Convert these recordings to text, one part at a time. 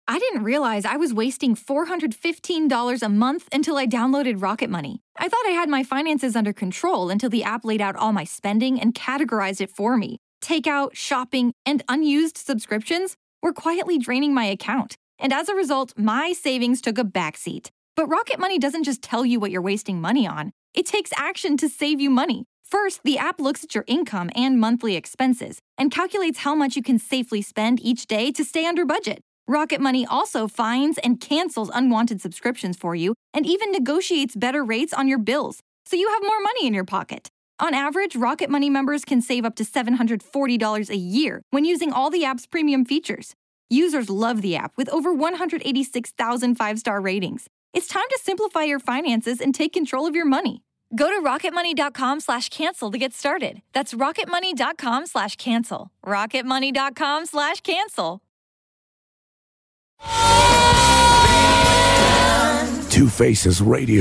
I didn't realize I was wasting $415 a month until I downloaded Rocket Money. I thought I had my finances under control until the app laid out all my spending and categorized it for me. Takeout, shopping, and unused subscriptions were quietly draining my account. And as a result, my savings took a backseat. But Rocket Money doesn't just tell you what you're wasting money on. It takes action to save you money. First, the app looks at your income and monthly expenses and calculates how much you can safely spend each day to stay under budget. Rocket Money also finds and cancels unwanted subscriptions for you and even negotiates better rates on your bills, so you have more money in your pocket. On average, Rocket Money members can save up to $740 a year when using all the app's premium features. Users love the app with over 186,000 five-star ratings. It's time to simplify your finances and take control of your money. Go to rocketmoney.com/cancel to get started. That's rocketmoney.com/cancel. rocketmoney.com/cancel. Two Faces Radio.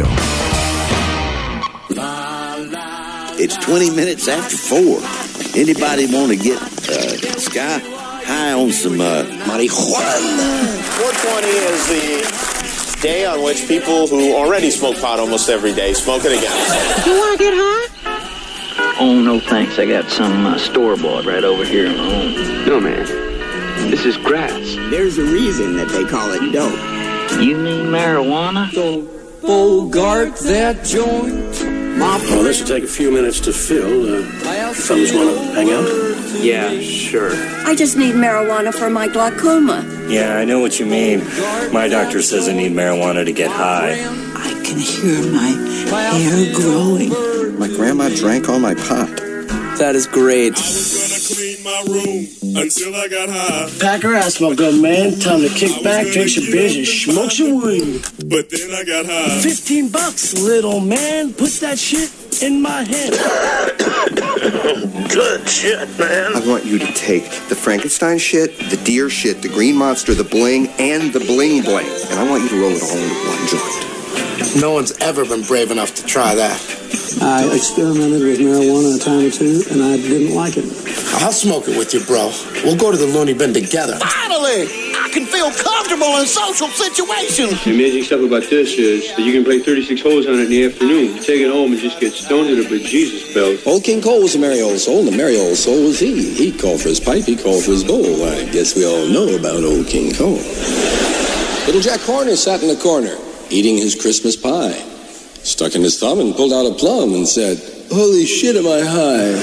It's 20 minutes after 4. Anybody want to get Sky high on some marijuana? 420 is the day on which people who already smoke pot almost every day smoke it again. You want to get high? Oh, no thanks. I got some store-bought right over here in my home. No, man. This is grass. There's a reason that they call it dope. You mean marijuana? Don't bogart that joint. Well, this will take a few minutes to fill. You fellas want to hang out? Yeah, sure. I just need marijuana for my glaucoma. Yeah, I know what you mean. My doctor says I need marijuana to get high. I can hear my hair growing. My grandma drank all my pot. That is great. I was gonna clean my room until I got high. Pack her ass, my good man. Time to kick back, drink some beers, and smoke some weed. But then I got high. $15, little man. Put that shit in my head. Good shit, man. I want you to take the Frankenstein shit, the deer shit, the green monster, the bling, and the bling bling. And I want you to roll it all into one joint. No one's ever been brave enough to try that. I experimented with marijuana a time or two, and I didn't like it. I'll smoke it with you, bro. We'll go to the loony bin together. Finally! I can feel comfortable in social situations! The amazing stuff about this is that you can play 36 holes on it in the afternoon. You take it home and just get stoned to the bejesus bells. Old King Cole was a merry old soul, and a merry old soul was he. He called for his pipe, he called for his bowl. I guess we all know about Old King Cole. Little Jack Horner sat in the corner, eating his Christmas pie. Stuck in his thumb and pulled out a plum and said, "Holy shit, am I high?"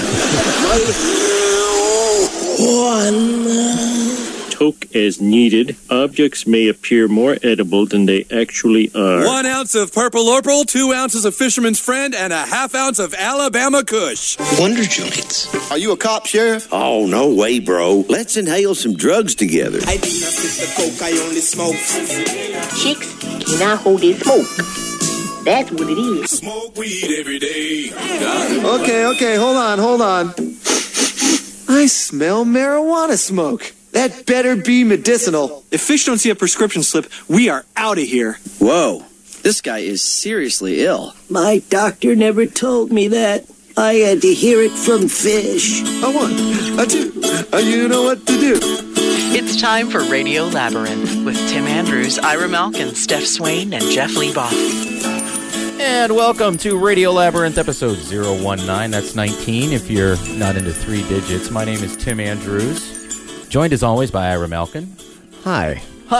Toke as needed. Objects may appear more edible than they actually are. 1 ounce of Purple Orpal, 2 ounces of Fisherman's Friend, and a half ounce of Alabama Kush. Wonder Joints. Are you a cop, Sheriff? Oh, no way, bro. Let's inhale some drugs together. I do not sip the coke, I only smoke. Chicks cannot hold their smoke. That's what it is. Smoke weed every day. Okay, hold on. I smell marijuana smoke. That better be medicinal. If Fish don't see a prescription slip, we are out of here. Whoa, this guy is seriously ill. My doctor never told me that. I had to hear it from Fish. A 1, a 2, you know what to do. It's time for Radio Labyrinth with Tim Andrews, Ira Malkin, Steph Swain, and Jeff Leboff. And welcome to Radio Labyrinth, episode 019. That's 19 if you're not into 3 digits. My name is Tim Andrews, joined as always by Ira Malkin. Hi.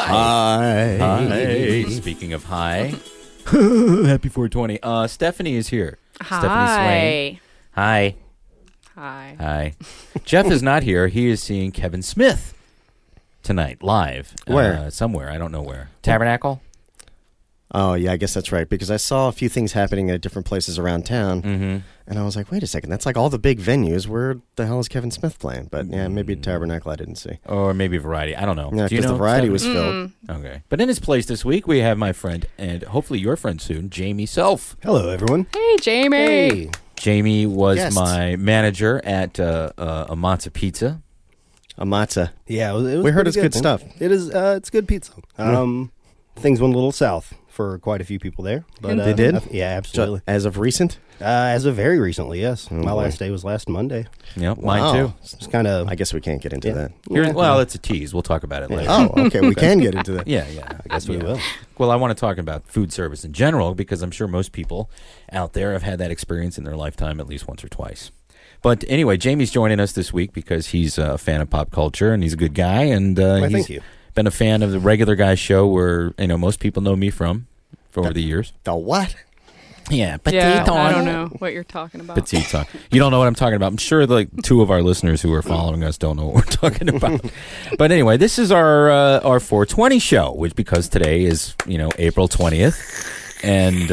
Speaking of high, happy 420. Stephanie is here. Hi. Stephanie Swain. Hi. Hi. Jeff is not here. He is seeing Kevin Smith tonight, live. Where? Somewhere. I don't know where. Tabernacle? Oh, yeah, I guess that's right, because I saw a few things happening at different places around town, and I was like, wait a second, that's like all the big venues. Where the hell is Kevin Smith playing? But, yeah, maybe Tabernacle I didn't see. Or maybe Variety. I don't know. Yeah, because the Variety was filled. Okay. But in his place this week, we have my friend, and hopefully your friend soon, Jamie Self. Hello, everyone. Hey, Jamie. Hey. Jamie was my manager at a Matza Pizza. A Matza. Yeah, it was we heard it's good stuff. It is. It's good pizza. Things went a little south for quite a few people there. But they did? Yeah, absolutely. As of recent? As of very recently, yes. My last day was last Monday. Yep, mine too. It's kind of. I guess we can't get into that. Well, it's a tease. We'll talk about it later. Oh, okay. We can get into that. Yeah. I guess we will. Well, I want to talk about food service in general because I'm sure most people out there have had that experience in their lifetime at least once or twice. But anyway, Jamie's joining us this week because he's a fan of pop culture and he's a good guy. And thank you. Been a fan of the Regular Guy show where most people know me from for over the years. The what? Yeah, I don't know what you're talking about. Petite. You don't know what I'm talking about. I'm sure like two of our listeners who are following us don't know what we're talking about. But anyway, this is our 420 show, which because today is April 20th, and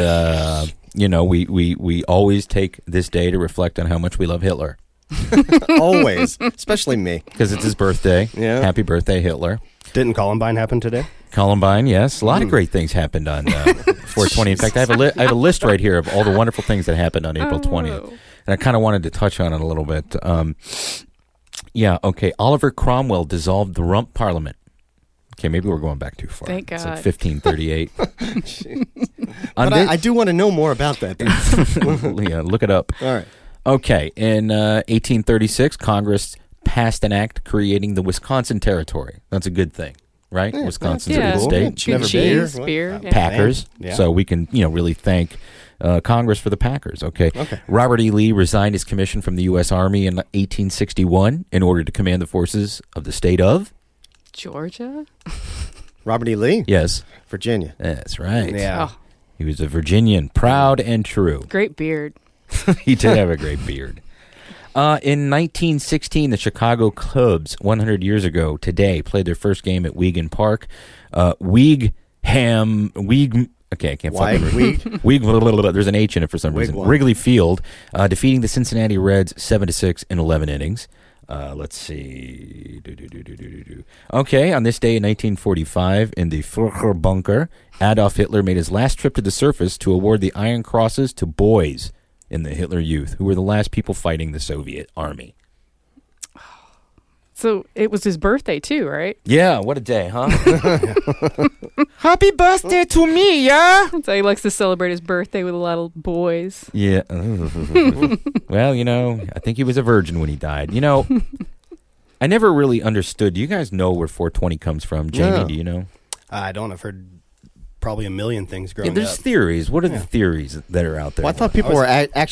we always take this day to reflect on how much we love Hitler. Always, especially me, because it's his birthday. Yeah, happy birthday, Hitler. Didn't Columbine happen today? Columbine, yes. A lot of great things happened on 420. In fact, I have a list right here of all the wonderful things that happened on April 20th. And I kind of wanted to touch on it a little bit. Oliver Cromwell dissolved the Rump Parliament. Okay, maybe we're going back too far. Thank God. It's like 1538. But I do want to know more about that. Yeah, look it up. All right. Okay, in 1836, Congress passed an act creating the Wisconsin Territory. That's a good thing. Right? Yeah, Wisconsin's a good state. Cheese, beer. Packers. Yeah. So we can, really thank Congress for the Packers. Okay. Robert E. Lee resigned his commission from the U.S. Army in 1861 in order to command the forces of the state of Georgia. Robert E. Lee? Yes. Virginia. That's right. Yeah. He was a Virginian, proud and true. Great beard. He did have a great beard. In 1916, the Chicago Cubs, 100 years ago today, played their first game at Weegham Park. Okay, I can't fucking read. There's an H in it for some reason. Wrigley Field, defeating the Cincinnati Reds 7-6 in 11 innings. Let's see. Okay, on this day in 1945, in the Furcher Bunker, Adolf Hitler made his last trip to the surface to award the Iron Crosses to boys in the Hitler Youth, who were the last people fighting the Soviet army. So it was his birthday too, right? Yeah, what a day, huh? Happy birthday to me, yeah? So he likes to celebrate his birthday with a lot of boys. Yeah. Well, I think he was a virgin when he died. I never really understood. Do you guys know where 420 comes from? Jamie, do you know? I don't. I've heard probably a million things growing up. There's theories. What are the theories that are out there? Well, I thought people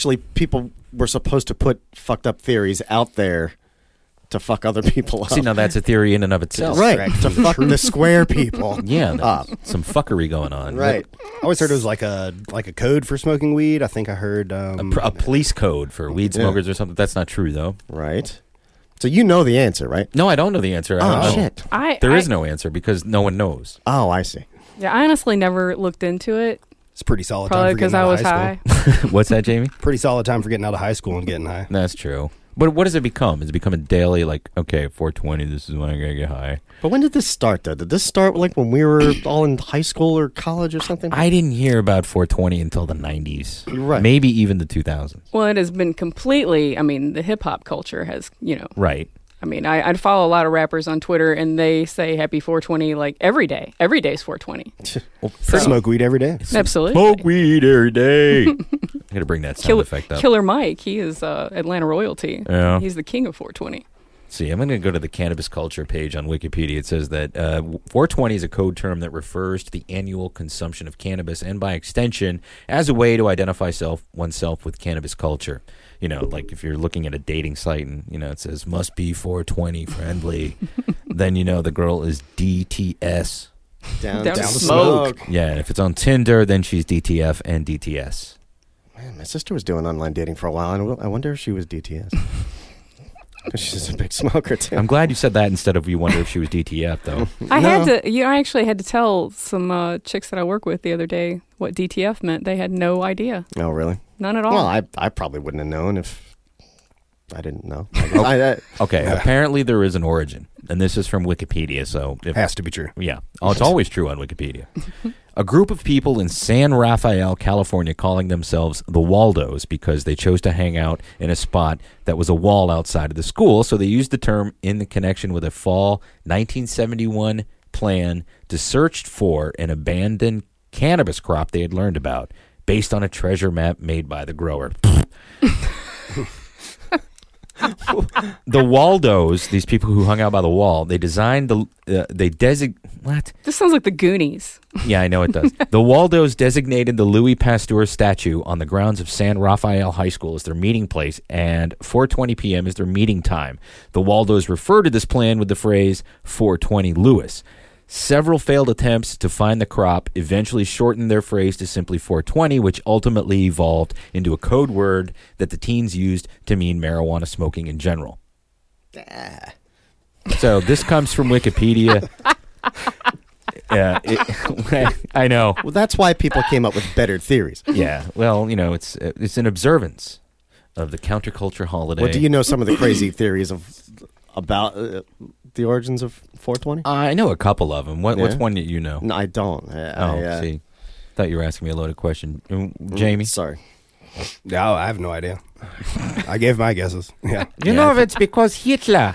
were supposed to put fucked up theories out there to fuck other people up. See, now that's a theory in and of itself. Right, to fuck the square people up. Some fuckery going on. Right. I always heard it was like a code for smoking weed. I think I heard... a police code for weed smokers or something. That's not true, though. Right. So you know the answer, right? No, I don't know the answer. Shit. There is no answer because no one knows. Oh, I see. Yeah, I honestly never looked into it. It's a pretty solid Probably time for getting out of high school. What's that, Jamie? Pretty solid time for getting out of high school and getting high. That's true. But what does it become? Does it become a daily, 420, this is when I gotta get high? But when did this start, though? Did this start, when we were all in high school or college or something? I didn't hear about 420 until the 90s. Right. Maybe even the 2000s. Well, it has been completely, the hip-hop culture has, Right. I follow a lot of rappers on Twitter, and they say happy 420 every day. Every day is 420. Smoke weed every day. Absolutely. Smoke weed every day. I'm going to bring that sound effect up. Killer Mike, he is Atlanta royalty. Yeah. He's the king of 420. See, I'm going to go to the cannabis culture page on Wikipedia. It says that 420 is a code term that refers to the annual consumption of cannabis and, by extension, as a way to identify oneself with cannabis culture. If you're looking at a dating site and, it says, must be 420 friendly, then the girl is DTS. Down to smoke. Yeah, and if it's on Tinder, then she's DTF and DTS. Man, my sister was doing online dating for a while, and I wonder if she was DTS. Because she's a big smoker, too. I'm glad you said that instead of you wonder if she was DTF, though. I actually had to tell some chicks that I work with the other day what DTF meant. They had no idea. Oh, really? None at all. Well, I probably wouldn't have known if I didn't know. Okay, apparently there is an origin, and this is from Wikipedia, so... It has to be true. Yeah. Oh, it's always true on Wikipedia. A group of people in San Rafael, California, calling themselves the Waldos because they chose to hang out in a spot that was a wall outside of the school, so they used the term in the connection with a fall 1971 plan to search for an abandoned cannabis crop they had learned about. based on a treasure map made by the grower. The Waldos, these people who hung out by the wall, they designed what? This sounds like the Goonies. Yeah, I know it does. The Waldos designated the Louis Pasteur statue on the grounds of San Rafael High School as their meeting place, and 4:20 p.m. is their meeting time. The Waldos refer to this plan with the phrase 420 Louis. Several failed attempts to find the crop eventually shortened their phrase to simply 420, which ultimately evolved into a code word that the teens used to mean marijuana smoking in general. So this comes from Wikipedia. I know. Well, that's why people came up with better theories. Yeah. Well, it's an observance of the counterculture holiday. Well, do you know some of the crazy theories about the origins of 420? I know a couple of them. What's one that you know? No, I don't. See. Thought you were asking me a loaded question. Jamie? Sorry. No, I have no idea. I gave my guesses. Yeah. You know it's because Hitler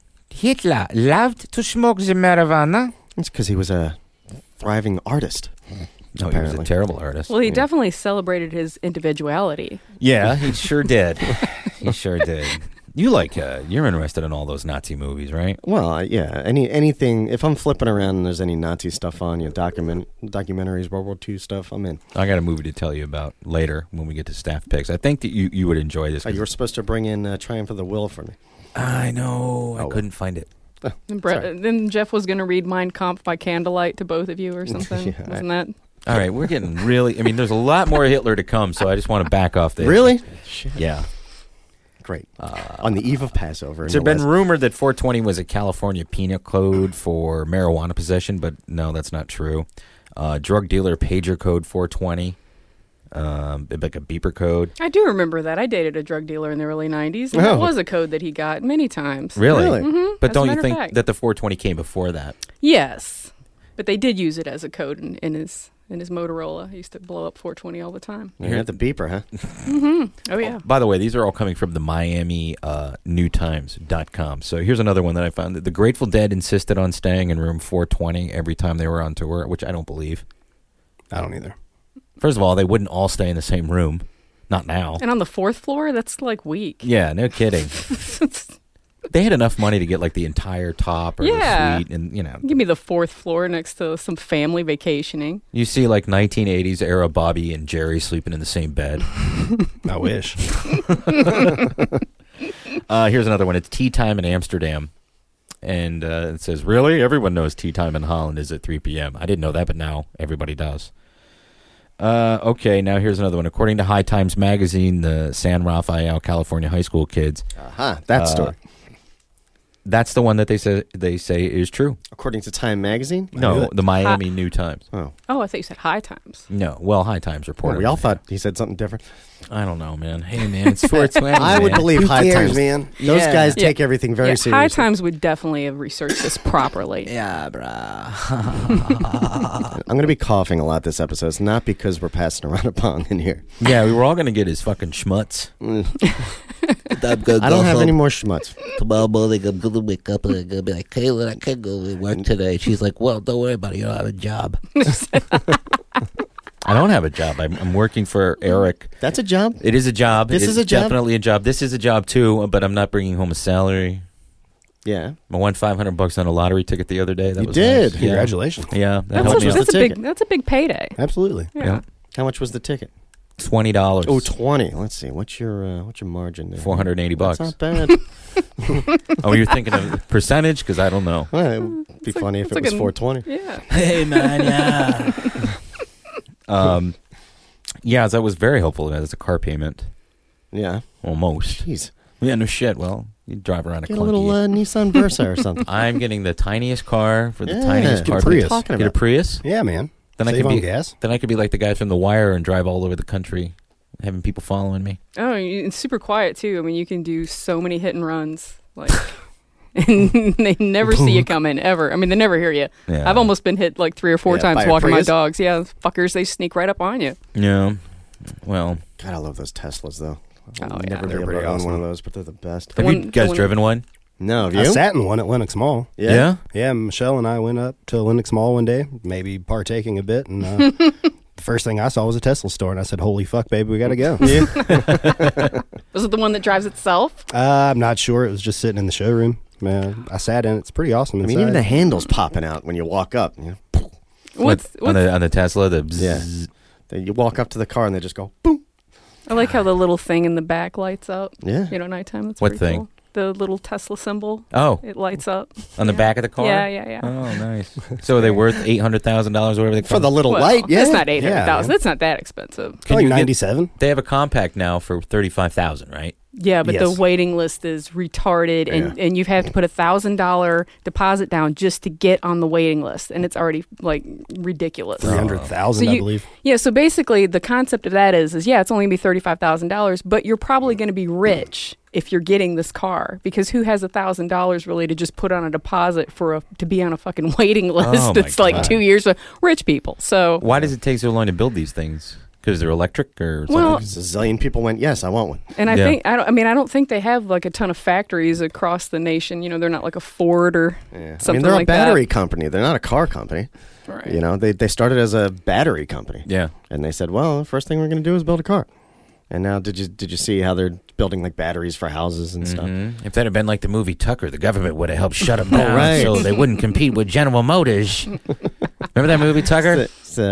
loved to smoke the marijuana. It's because he was a thriving artist. No, he was a terrible artist. Well, he definitely celebrated his individuality. Yeah, he sure did. He sure did. You're interested in all those Nazi movies, right? Well, yeah. Anything. If I'm flipping around and there's any Nazi stuff on, documentaries, World War II stuff, I'm in. I got a movie to tell you about later when we get to staff picks. I think that you would enjoy this. You were supposed to bring in Triumph of the Will for me. I know. I couldn't find it. Then Jeff was going to read Mein Kampf by candlelight to both of you or something. Wasn't that? All right, we're getting really... there's a lot more Hitler to come, so I just want to back off this. Really? Yeah. Great. On the eve of Passover. It's been rumored that 420 was a California penal code for marijuana possession, but no, that's not true. Drug dealer pager code 420. Like a beeper code. I do remember that. I dated a drug dealer in the early 90s, and that was a code that he got many times. Really? Mm-hmm. But don't you think that the 420 came before that? Yes. But they did use it as a code in his Motorola. He used to blow up 420 all the time. You had the beeper, huh? Mm-hmm. Oh, yeah. By the way, these are all coming from the Miami NewTimes.com. So here's another one that I found. The Grateful Dead insisted on staying in room 420 every time they were on tour, which I don't believe. I don't either. First of all, they wouldn't all stay in the same room. Not now. And on the fourth floor? That's like weak. Yeah, no kidding. They had enough money to get like the entire top or the suite, and give me the fourth floor next to some family vacationing. You see like 1980s era Bobby and Jerry sleeping in the same bed. I wish. Here's another one. It's Tea Time in Amsterdam. And it says, really? Everyone knows Tea Time in Holland is at 3 p.m. I didn't know that, but now everybody does. Okay, now here's another one. According to High Times Magazine, the San Rafael, California high school kids. That story. That's the one that they say is true. According to Time Magazine? No, the Miami New Times. Oh, I thought you said High Times. No, well, High Times reported. Well, we all thought he said something different. I don't know, man. Hey, man, it's 420. I would believe High Times, man. Those guys take everything very seriously. High Times would definitely have researched this properly. Yeah, brah. I'm going to be coughing a lot this episode. It's not because we're passing around a bong in here. Yeah, we were all going to get his fucking schmutz. I don't have any more schmutz. Tomorrow morning, I'm going to wake up and I'm going to be like, Kaylin, I can't go to work today. She's like, well, don't worry about it. You don't have a job. I don't have a job. I'm working for Eric. That's a job? It is a job. This is a job? Definitely a job. This is a job, too, but I'm not bringing home a salary. Yeah. I won $500 on a lottery ticket the other day. That you was did. Nice. Congratulations. Yeah, that helped me out. That's a big payday. Absolutely. Yeah. How much was the ticket? $20. Oh, 20. Let's see. What's your margin there? $480. That's not bad. Oh, you're thinking of percentage? Because I don't know. Well, it would be funny if it was 420. Yeah. Hey, man, yeah. Yeah, that was very helpful as a car payment. Yeah. Almost. Jeez. Yeah, no shit. Well, you drive around Get a little Nissan Versa or something. I'm getting the tiniest car for the tiniest car. Prius. Talking Get a Prius? Yeah, man. Then Save on gas. Then I could be like the guy from The Wire and drive all over the country, having people following me. Oh, it's super quiet too. I mean, you can do so many hit and runs, like, and they never see you coming ever. I mean, they never hear you. Yeah. I've almost been hit like 3 or 4 times by a walking my Prius? dogs. Yeah, fuckers, they sneak right up on you. Yeah. Well, God, I love those Teslas though. I'll Oh, yeah. never be They're able to pretty own awesome. one of those, but they're the best. have you guys driven one? No, have you? I sat in one at Lenox Mall. Yeah? Yeah, Michelle and I went up to Lenox Mall one day, maybe partaking a bit, and The first thing I saw was a Tesla store, and I said, "Holy fuck, baby, we gotta go." Was it the one that drives itself? I'm not sure. It was just sitting in the showroom. Man, I sat in it. It's pretty awesome inside. I mean, even the handle's popping out when you walk up. You know? On the Tesla, the bzzz. Yeah. You walk up to the car and they just go boom. I like how the little thing in the back lights up. Yeah. You know, nighttime. That's What pretty thing? Cool. The little Tesla symbol. Oh. It lights up. On the back of the car? Yeah. Oh, nice. So are they worth $800,000 whatever they cost? For the little light? Yeah. It's not $800,000. It's not that expensive. Like 97. They have a compact now for $35,000, right? Yeah, but the waiting list is retarded, and you have to put $1,000 deposit down just to get on the waiting list, and it's already like ridiculous. 300,000, I believe. Yeah, so basically the concept of that is it's only gonna be $35,000, but you're probably going to be rich if you're getting this car, because who has $1,000 really to just put on a deposit to be on a fucking waiting list? It's like 2 years of rich people. So why does it take so long to build these things? Because they're electric or something? Well, a zillion people went, yes, I want one. And I think I don't think they have like a ton of factories across the nation. You know, they're not like a Ford or something. I mean, they're like a battery that. company. They're not a car company. Right. You know, they started as a battery company. Yeah. And they said, well, the first thing we're going to do is build a car. And now, did you see how they're building like batteries for houses and stuff? If that had been like the movie Tucker, the government would have helped shut them down right. so they wouldn't compete with General Motors. Remember that movie Tucker?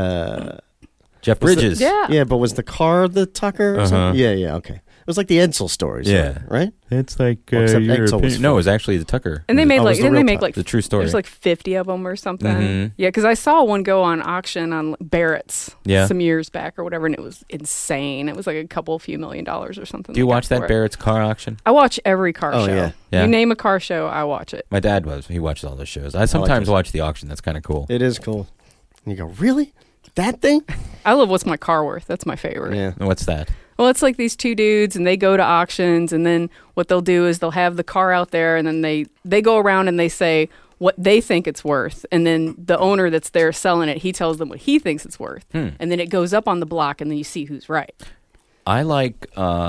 Jeff Bridges. Yeah, but was the car the Tucker? Or something? Yeah, okay. It was like the Edsel stories. Yeah. Right? It's like Well, except Edsel was no, it was actually the Tucker. And they made like the true story. There's like 50 of them or something. Yeah, because I saw one go on auction on Barrett's some years back or whatever, and it was insane. It was like a few $1 million or something. Do you watch that Barrett's car auction? I watch every car show. Yeah. You name a car show, I watch it. My dad he watches all those shows. I sometimes watch the auction. That's kind of cool. It is cool. And you go, really? That thing? I love What's My Car Worth. That's my favorite. Yeah. What's that? Well, it's like these two dudes, and they go to auctions, and then what they'll do is they'll have the car out there, and then they go around and they say what they think it's worth, and then the owner that's there selling it, he tells them what he thinks it's worth, and then it goes up on the block, and then you see who's right. I like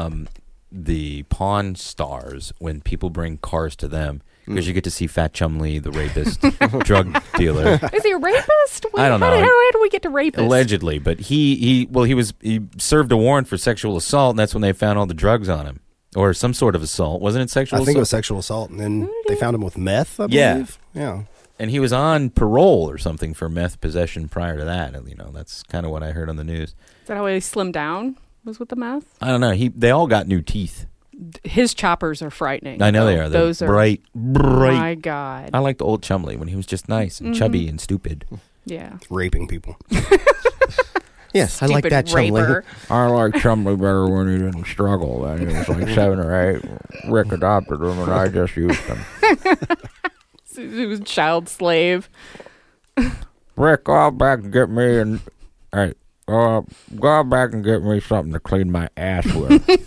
the Pawn Stars when people bring cars to them. Because you get to see Fat Chumlee, the rapist, drug dealer. Is he a rapist? I don't know. How do we get to rapist? Allegedly, but he served a warrant for sexual assault, and that's when they found all the drugs on him, or some sort of assault. Wasn't it sexual assault? I think it was sexual assault, and then they found him with meth, I believe. Yeah. And he was on parole or something for meth possession prior to that. And, that's kind of what I heard on the news. Is that how he slimmed down? Was with the meth? I don't know. They all got new teeth. His choppers are frightening. I know they are. Those are bright. My God. I like the old Chumlee when he was just nice and chubby and stupid. Yeah. Raping people. Yes, I like that Chumlee. I like Chumlee better when he didn't struggle. When he was like 7 or 8. Rick adopted him and I just used him. He was child slave. Rick, go out back and get me go out back and get me something to clean my ass with.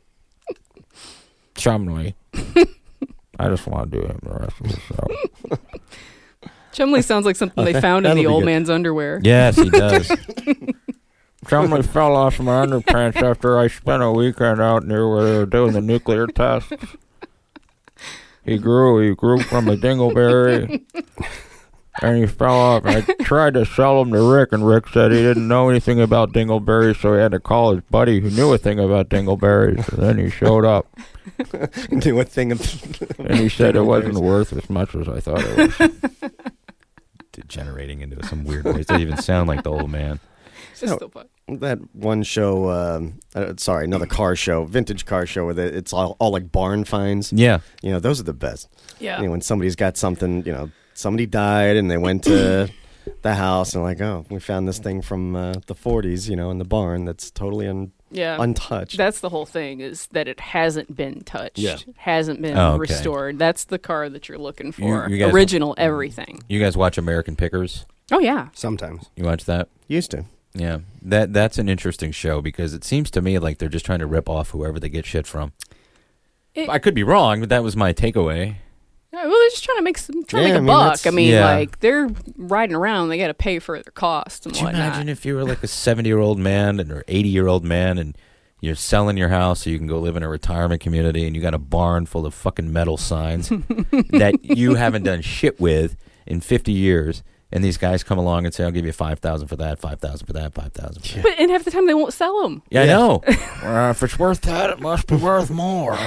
Chumlee. I just want to do him the rest of the show. Chumlee sounds like something they found in the old man's underwear. Yes, he does. Chumlee fell off my underpants after I spent a weekend out near where they were doing the nuclear tests. He grew from a dingleberry. And he fell off. I tried to sell him to Rick, and Rick said he didn't know anything about dingleberries, so he had to call his buddy who knew a thing about dingleberries. And then he showed up. Knew a thing and he said it wasn't worth as much as I thought it was. Degenerating into some weird ways. It doesn't even sound like the old man. That one show, another car show, vintage car show, where it's all like barn finds. Yeah. Those are the best. Yeah. When somebody's got something, somebody died and they went to the house and like, oh, we found this thing from the 40s, in the barn that's totally untouched. That's the whole thing, is that it hasn't been touched, hasn't been restored. That's the car that you're looking for. You guys, original everything. You guys watch American Pickers? Oh, yeah. Sometimes. You watch that? Used to. Yeah. That's an interesting show because it seems to me like they're just trying to rip off whoever they get shit from. I could be wrong, but that was my takeaway. Well, they're just trying to make a buck. I mean, like, they're riding around. They got to pay for their costs and whatnot. Could you imagine if you were like a 70-year-old man or 80-year-old man and you're selling your house so you can go live in a retirement community and you got a barn full of fucking metal signs that you haven't done shit with in 50 years, And these guys come along and say, "I'll give you 5,000 for that, 5,000 for that, 5,000 for that." But and half the time they won't sell them. Yeah, I know. If it's worth that, it must be worth more.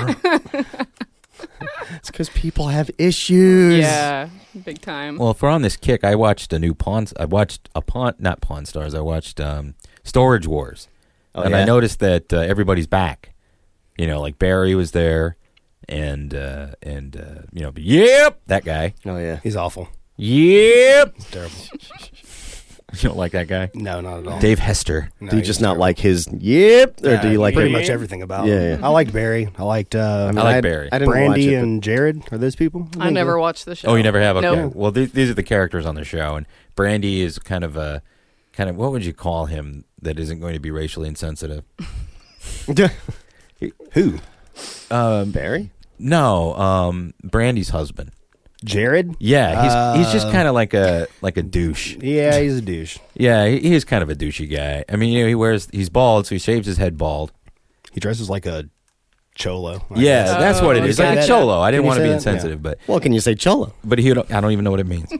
It's because people have issues. Yeah, big time. Well, if we're on this kick, I watched Storage Wars, and I noticed that everybody's back. You know, like Barry was there, and yep, that guy. Oh yeah, he's awful. Yep, it's terrible. You don't like that guy? No, not at all. Dave Hester. No, do you just not like his yep, or do you like pretty much everything about him? I liked Barry. I liked. I like Barry. I didn't Brandy watch it, and Jared. Are those people? I never watched the show. Oh, you never have? Okay. Nope. Well, these are the characters on the show, and Brandy is kind of what would you call him that isn't going to be racially insensitive? Who? Barry? No, Brandy's husband. Jared? Yeah, he's just kind of like a douche. Yeah, he's a douche. Yeah, he is kind of a douchey guy. I mean, you know, he's bald, so he shaves his head bald. He dresses like a cholo. Yeah, that's what it is. Like a cholo. I didn't want to be that? insensitive, but well, can you say cholo? But I don't even know what it means.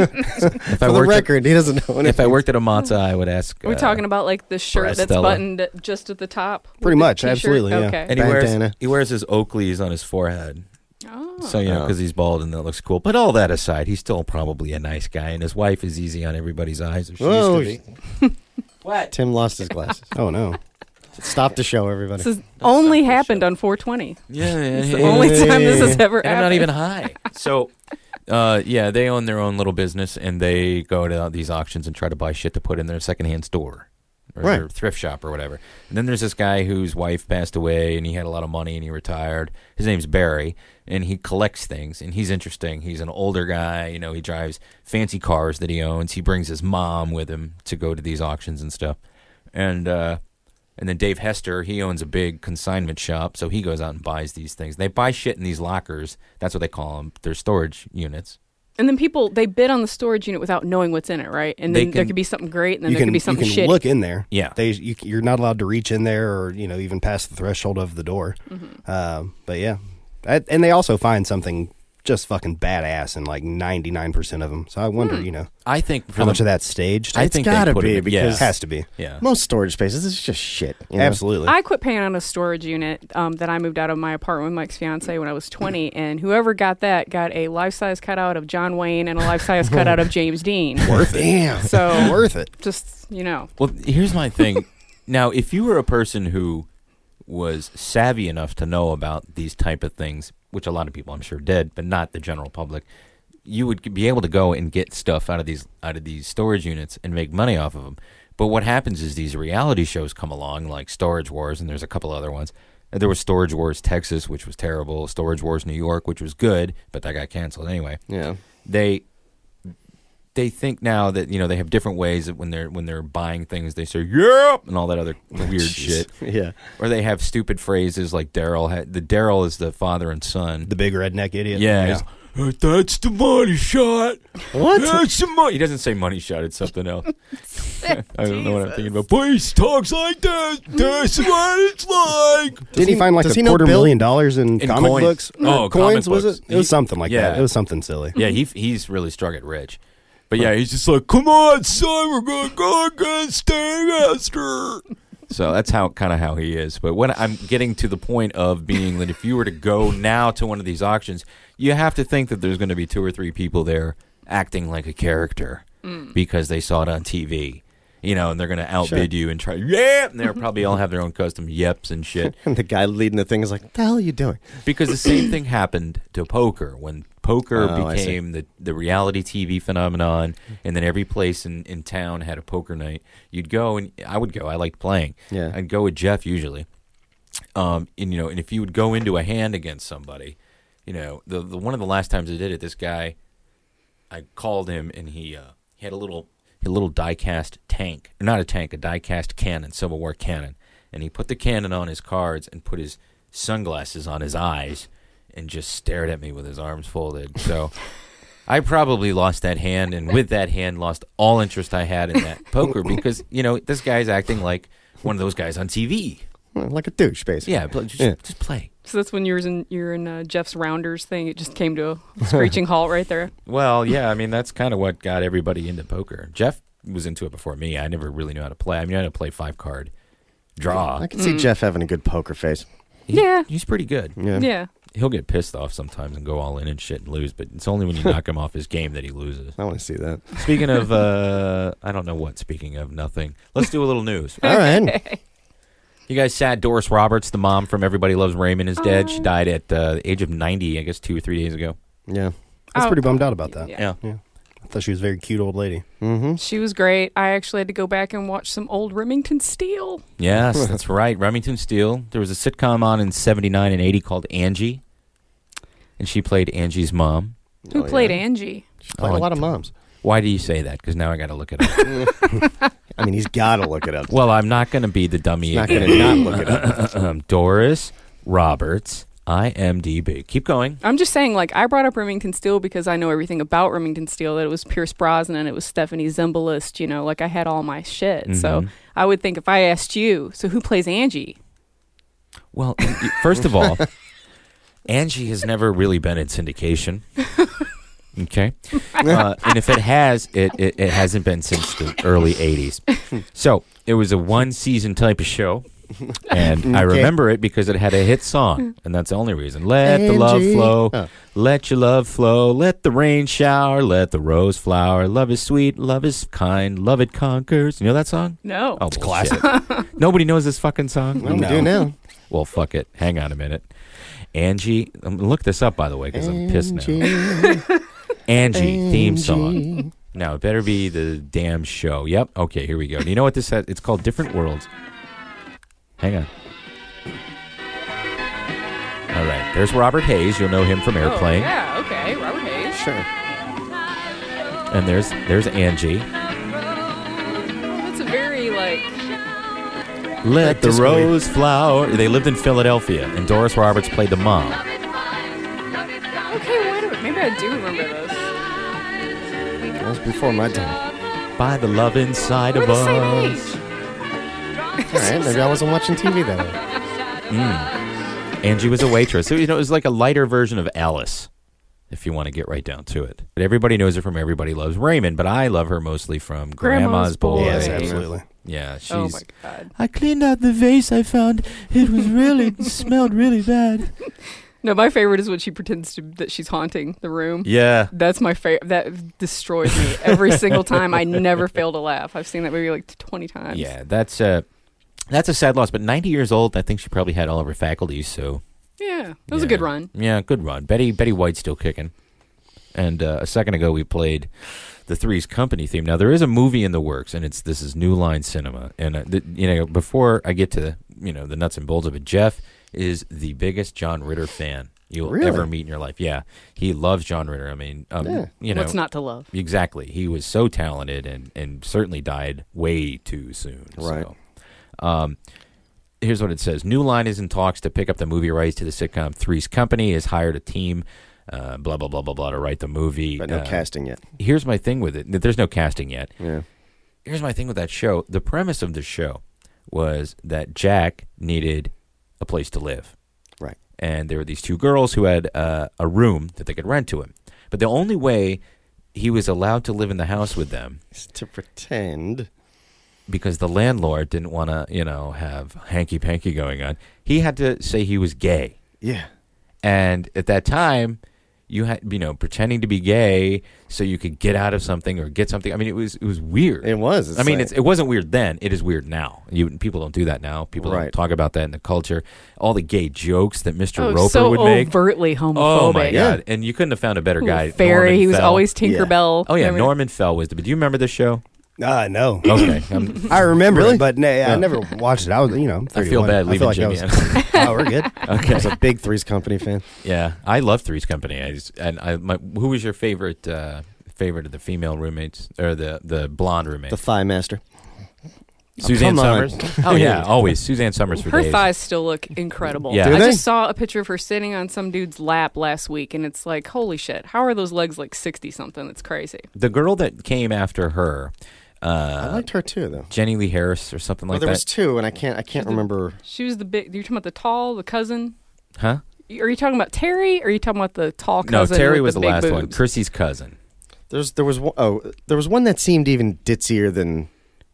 If For the record, he doesn't know what it If I worked at a matzah, I would ask. We're talking about like the shirt that's Stella. buttoned just at the top. Pretty much, T-shirt? absolutely. Yeah. Okay. And he wears his Oakleys on his forehead. Oh. So, you know, because he's bald and that looks cool. But all that aside, he's still probably a nice guy, and his wife is easy on everybody's eyes. Or she used to be. What? Tim lost his glasses. Oh, no. Stop the show, everybody. This has only happened on 420. Yeah. It's the only time this has ever and happened. I'm not even high. So, they own their own little business, and they go to these auctions and try to buy shit to put in their secondhand store. Or their thrift shop or whatever. And then there's this guy whose wife passed away and he had a lot of money and he retired. His name's Barry, and he collects things, and he's interesting. He's an older guy. You know, he drives fancy cars that he owns. He brings his mom with him to go to these auctions and stuff. And then Dave Hester, he owns a big consignment shop, so he goes out and buys these things. They buy shit in these lockers. That's what they call them. They're storage units. And then people, they bid on the storage unit without knowing what's in it, right? And then there could be something great, and then there could be something you can shitty. look in there. Yeah. You're not allowed to reach in there or, you know, even past the threshold of the door. Mm-hmm. But yeah. And they also find something just fucking badass in like 99% of them. So I wonder, you know, I think how much of that's staged. It's gotta be because it has to be. Yeah. Most storage spaces is just shit. You know? Absolutely. I quit paying on a storage unit that I moved out of my apartment with my ex-fiance when I was 20, and whoever got that got a life-size cutout of John Wayne and a life-size cutout of James Dean. Worth it. Damn. So worth it. Just, you know. Well, here's my thing. Now, if you were a person who was savvy enough to know about these type of things, which a lot of people I'm sure did, but not the general public, you would be able to go and get stuff out of these storage units and make money off of them. But what happens is these reality shows come along, like Storage Wars, and there's a couple other ones. There was Storage Wars Texas, which was terrible. Storage Wars New York, which was good, but that got canceled anyway. Yeah. They think now that, you know, they have different ways that when they're buying things, they say "yep" and all that other weird shit. Yeah. Or they have stupid phrases like Daryl. Daryl is the father and son. The big redneck idiot. Yeah. That's the money shot. What? That's the money. He doesn't say money shot. It's something else. I don't know what I'm thinking about. But he talks like that. That's what it's like. Didn't he find like $250,000 in comic coins. books? Oh, coins, comic was books. it? It was something like that. It was something silly. Yeah, he's really struck it rich. But yeah, he's just like, come on, son, we're going to go against Dave Hester. So that's how he is. But when I'm getting to the point of being that if you were to go now to one of these auctions, you have to think that there's going to be 2 or 3 people there acting like a character because they saw it on TV. You know, and they're going to outbid you and try, and they'll probably all have their own custom yeps and shit. And the guy leading the thing is like, what the hell are you doing? Because the same thing happened to poker. When poker became the reality TV phenomenon, and then every place in town had a poker night, you'd go, and I would go. I liked playing. Yeah. I'd go with Jeff usually. And if you would go into a hand against somebody, you know, the one of the last times I did it, this guy, I called him, and he had a little die-cast tank. Not a tank, a die-cast cannon, Civil War cannon. And he put the cannon on his cards and put his sunglasses on his eyes and just stared at me with his arms folded. So I probably lost that hand, and with that hand lost all interest I had in that poker because, you know, this guy's acting like one of those guys on TV. Like a douche, basically. Yeah, just play. So that's when you're in Jeff's Rounders thing. It just came to a screeching halt right there. Well, yeah, I mean, that's kind of what got everybody into poker. Jeff was into it before me. I never really knew how to play. I mean, I had to play 5-card draw. I can see Jeff having a good poker face. He's pretty good. Yeah. He'll get pissed off sometimes and go all in and shit and lose, but it's only when you knock him off his game that he loses. I want to see that. Speaking of, I don't know what, speaking of nothing, let's do a little news. All right. You guys sad Doris Roberts, the mom from Everybody Loves Raymond, is dead. She died at the age of 90, I guess 2 or 3 days ago. Yeah. I was pretty bummed out about that. Yeah. I thought she was a very cute old lady. Mm-hmm. She was great. I actually had to go back and watch some old Remington Steele. Yes, that's right. Remington Steele. There was a sitcom on in 79 and 80 called Angie, and she played Angie's mom. Who played Angie? She played a lot of moms. Why do you say that? Because now I got to look it up. I mean, he's got to look it up. Well, I'm not going to be the dummy. He's not going to not look it up. Doris Roberts, IMDb. Keep going. I'm just saying, like, I brought up Remington Steele because I know everything about Remington Steele, that it was Pierce Brosnan, it was Stephanie Zimbalist, you know, like I had all my shit. Mm-hmm. So I would think if I asked you, so who plays Angie? Well, first of all, Angie has never really been in syndication. Okay. And if it has, it hasn't been since the early 80s. So it was a one-season type of show. And I remember it because it had a hit song. And that's the only reason. Let the love flow. Let your love flow. Let the rain shower. Let the rose flower. Love is sweet. Love is kind. Love it conquers. You know that song? No. Oh, it's classic. Nobody knows this fucking song? Well, we do now. Well, fuck it. Hang on a minute. Angie. I'm going to look this up, by the way, because I'm pissed now. Angie theme song. Now, it better be the damn show. Yep. Okay, here we go. Do you know what this has? It's called Different Worlds. Hang on. All right. There's Robert Hayes. You'll know him from Airplane. Oh, yeah, okay. Robert Hayes. Sure. And there's Angie. That's a very, like... Let the rose flower. They lived in Philadelphia, and Doris Roberts played the mom. Okay, wait a minute. Maybe I do remember this. That was before my time. By the love inside We're of the us. same age. All right, maybe I wasn't watching TV that way. Angie was a waitress. So, you know, it was like a lighter version of Alice, if you want to get right down to it. But everybody knows her from Everybody Loves Raymond, but I love her mostly from Grandma's Boy. Yes, absolutely. Yeah, she's... Oh, my God. I cleaned out the vase I found. It was really... it smelled really bad. No, my favorite is when she pretends that she's haunting the room. Yeah. That's my favorite. That destroys me every single time. I never fail to laugh. I've seen that movie like 20 times. Yeah, that's a sad loss. But 90 years old, I think she probably had all of her faculties, so... Yeah, that was a good run. Yeah, good run. Betty White's still kicking. And a second ago, we played the Three's Company theme. Now, there is a movie in the works, and this is New Line Cinema. And, before I get to, the nuts and bolts of it, Jeff is the biggest John Ritter fan you'll ever meet in your life. Yeah, he loves John Ritter. I mean, what's not to love? Exactly. He was so talented and certainly died way too soon. Right. So, here's what it says. New Line is in talks to pick up the movie rights to the sitcom Three's Company, has hired a team, blah, blah, blah, blah, blah, to write the movie. But no casting yet. Here's my thing with it. There's no casting yet. Yeah. Here's my thing with that show. The premise of the show was that Jack needed a place to live. Right. And there were these two girls who had a room that they could rent to him. But the only way he was allowed to live in the house with them is to pretend... because the landlord didn't want to, have hanky-panky going on. He had to say he was gay. Yeah. And at that time, you had, pretending to be gay so you could get out of something or get something. I mean, it was weird. It was. It wasn't weird then. It is weird now. People don't do that now. People don't talk about that in the culture. All the gay jokes that Mr. Roper would make. Overtly homophobic. Oh, my God. And you couldn't have found a better guy. Fairy. Norman he was Fell. always Tinkerbell. Yeah. Oh, yeah. Norman Fell was but do you remember the show? No. Okay. I remember it, but I never watched it. I was, 31. I feel bad leaving Jimmy in. Oh, we're good. Okay. I was a big Three's Company fan. Yeah, I love Three's Company. Who was your favorite of the female roommates or the blonde roommate? The Thigh Master. Suzanne Summers. Oh yeah, always Suzanne Summers for her days. thighs still look incredible. Yeah. I just saw a picture of her sitting on some dude's lap last week, and it's like, holy shit! How are those legs like 60 something? That's crazy. The girl that came after her I liked her too, though. Jenny Lee Harris or something like there that. was two, and I can't remember. She was the big. You're talking about the cousin? Huh? Are you talking about Terry, or are you talking about the tall cousin? No, Terry with was the big last one. boobs? Chrissy's cousin. There was one that seemed even ditzier than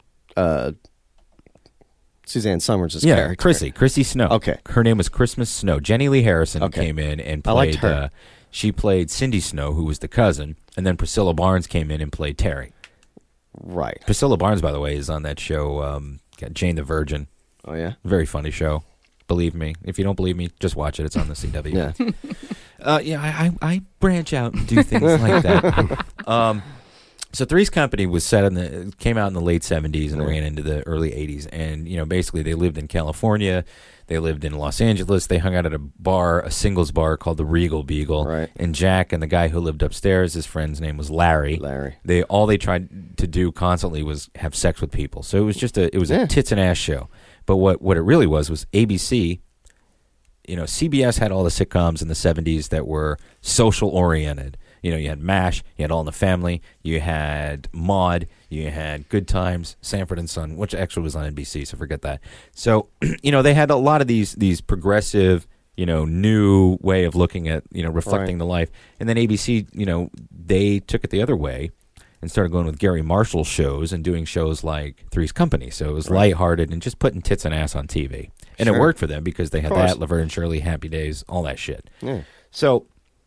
Suzanne Summers' character. Chrissy Snow. Okay. Her name was Christmas Snow. Jenny Lee Harrison came in and played. I liked her. She played Cindy Snow, who was the cousin, and then Priscilla Barnes came in and played Terry. Right. Priscilla Barnes, by the way, is on that show, got Jane the Virgin. Oh, yeah? Very funny show. Believe me. If you don't believe me, just watch it. It's on the CW. Yeah. I branch out and do things like that. So Three's Company was came out in the late 70s and ran into the early 80s. And, basically they lived in California. They lived in Los Angeles. They hung out at a singles bar called the Regal Beagle. Right. And Jack and the guy who lived upstairs, his friend's name was Larry. All they tried to do constantly was have sex with people. So it was just a tits and ass show. But what it really was ABC. CBS had all the sitcoms in the 70s that were social oriented. You had MASH, you had All in the Family, you had Maude, you had Good Times, Sanford and Son, which actually was on NBC, so forget that. So, they had a lot of these progressive, new way of looking at, reflecting the life. And then ABC, they took it the other way and started going with Gary Marshall shows and doing shows like Three's Company. So it was lighthearted and just putting tits and ass on TV. And it worked for them because they had that, Laverne and Shirley, Happy Days, all that shit. Yeah. So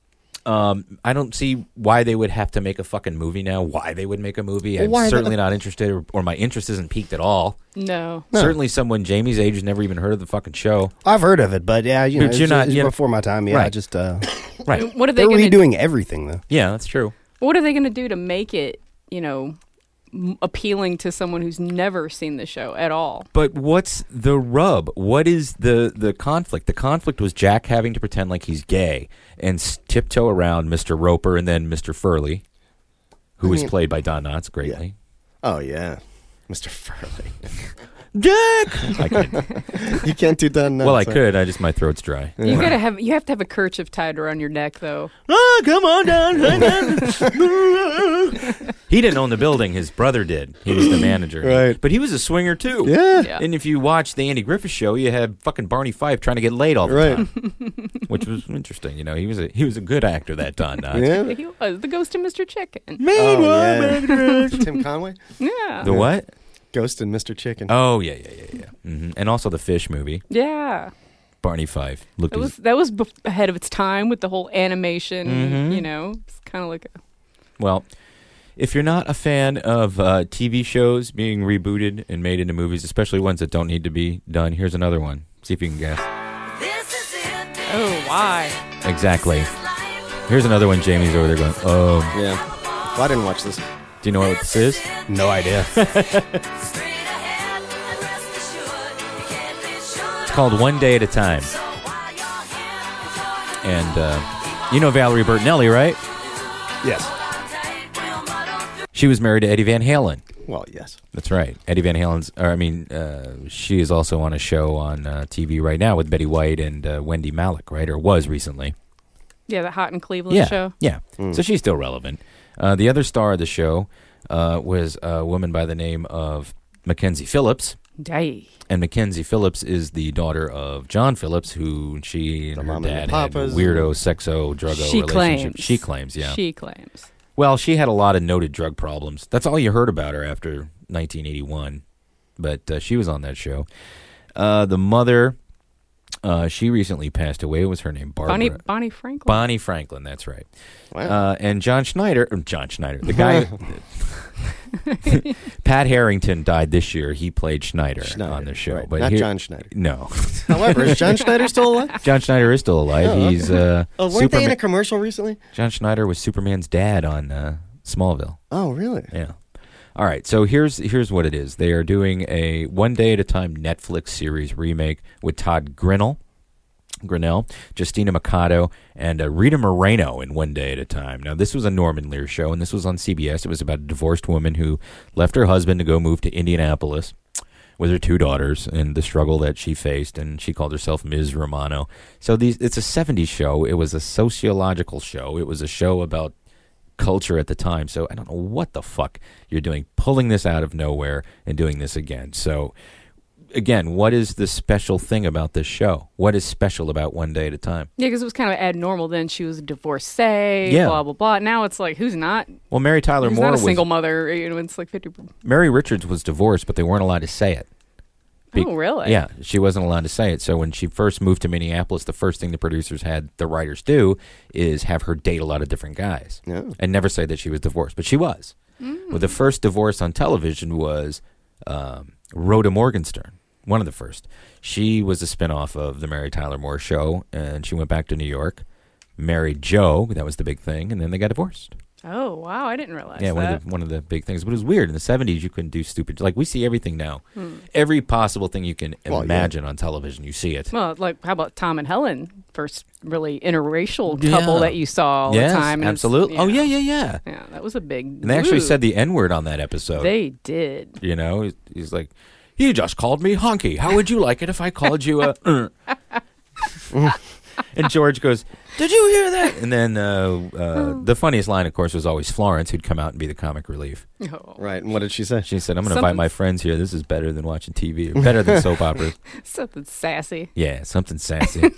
I don't see why they would have to make a fucking movie now. Why they would make a movie? I'm certainly not interested, or my interest isn't piqued at all. No. Certainly someone Jamie's age has never even heard of the fucking show. I've heard of it, but yeah, But you're not- it's you know- before my time. Yeah, Right. I just Right. What are they they're gonna redoing everything though. Yeah, that's true. What are they going to do to make it, appealing to someone who's never seen the show at all? But what's the rub? What is the conflict? The conflict was Jack having to pretend like he's gay and tiptoe around Mr. Roper and then Mr. Furley, who was played by Don Knotts greatly. Oh, yeah. Mr. Furley. Jack! I couldn't. You can't do that. Well, I could. My throat's dry. You have to have a kerchief tied around your neck, though. Oh, come on down. He didn't own the building. His brother did. He was the manager. Right. But he was a swinger, too. Yeah. And if you watch the Andy Griffith Show, you had fucking Barney Fife trying to get laid all the time. Which was interesting. He was a good actor, that Don Knotts. Yeah. He was the ghost of Mr. Chicken. Tim Conway? Yeah. The what? Ghost and Mr. Chicken. Oh, yeah. Mm-hmm. And also the Fish movie. Yeah. Barney Fife. That was ahead of its time with the whole animation. Mm-hmm. It's kind of like a... Well, if you're not a fan of TV shows being rebooted and made into movies, especially ones that don't need to be done, here's another one. See if you can guess. Oh, why? Exactly. Here's another one. Jamie's over there going, oh. Yeah. Well, I didn't watch this. Do you know what this is? No idea. It's called One Day at a Time. And you know Valerie Bertinelli, right? Yes. She was married to Eddie Van Halen. Well, yes. That's right. Eddie Van Halen's, she is also on a show on TV right now with Betty White and Wendy Malick, right? Or was recently. Yeah, the Hot in Cleveland show. Yeah. So she's still relevant. The other star of the show was a woman by the name of Mackenzie Phillips. Yay. And Mackenzie Phillips is the daughter of John Phillips, who she and her dad had a weirdo, sexo, druggo relationship. She claims, yeah. She claims. Well, she had a lot of noted drug problems. That's all you heard about her after 1981. But she was on that show. The mother... she recently passed away. What was her name? Barbara. Bonnie Franklin. Bonnie Franklin, that's right. Wow. And John Schneider, the guy, Pat Harrington died this year. He played Schneider on the show. Right. But Not John Schneider. No. However, is John Schneider still alive? John Schneider is still alive. Oh, He's weren't they in a commercial recently? John Schneider was Superman's dad on Smallville. Oh, really? Yeah. All right, so here's what it is. They are doing a One Day at a Time Netflix series remake with Todd Grinnell, Justina Mikado, and Rita Moreno in One Day at a Time. Now, this was a Norman Lear show, and this was on CBS. It was about a divorced woman who left her husband to go move to Indianapolis with her two daughters and the struggle that she faced, and she called herself Ms. Romano. So it's a 70s show. It was a sociological show. It was a show about culture at the time. So I don't know what the fuck you're doing, pulling this out of nowhere and doing this again. So again, what is the special thing about this show? What is special about One Day at a Time? Yeah, because it was kind of abnormal then. She was a divorcee, Yeah. blah, blah, blah. Now it's like, who's not? Well, Mary Tyler Who's Moore not a was single mother? It's like 50. Mary Richards was divorced, but they weren't allowed to say it. Oh, really? Yeah, she wasn't allowed to say it. So when she first moved to Minneapolis, the first thing the producers had the writers do is have her date a lot of different guys and never say that she was divorced. But she was. Well, the first divorce on television was Rhoda Morgenstern, one of the first. She was a spinoff of the Mary Tyler Moore Show, and she went back to New York, married Joe. That was the big thing, and then they got divorced. Oh, wow. I didn't realize Yeah, that. one of the big things. But it was weird. In the 70s, you couldn't do stupid. Like, we see everything now. Every possible thing you can imagine on television, you see it. Well, like, how about Tom and Helen? First really interracial couple that you saw all the time. And Absolutely. Oh, yeah. Yeah, that was a big... And they actually said the N-word on that episode. They did. You know, he's like, he just called me honky. How would you like it if I called you a... And George goes, did you hear that? And then the funniest line, of course, was always Florence, who'd come out and be the comic relief. Oh. Right. And what did she say? She said, I'm going to invite my friends here. This is better than watching TV, or better than soap operas. Something sassy. Yeah, something sassy.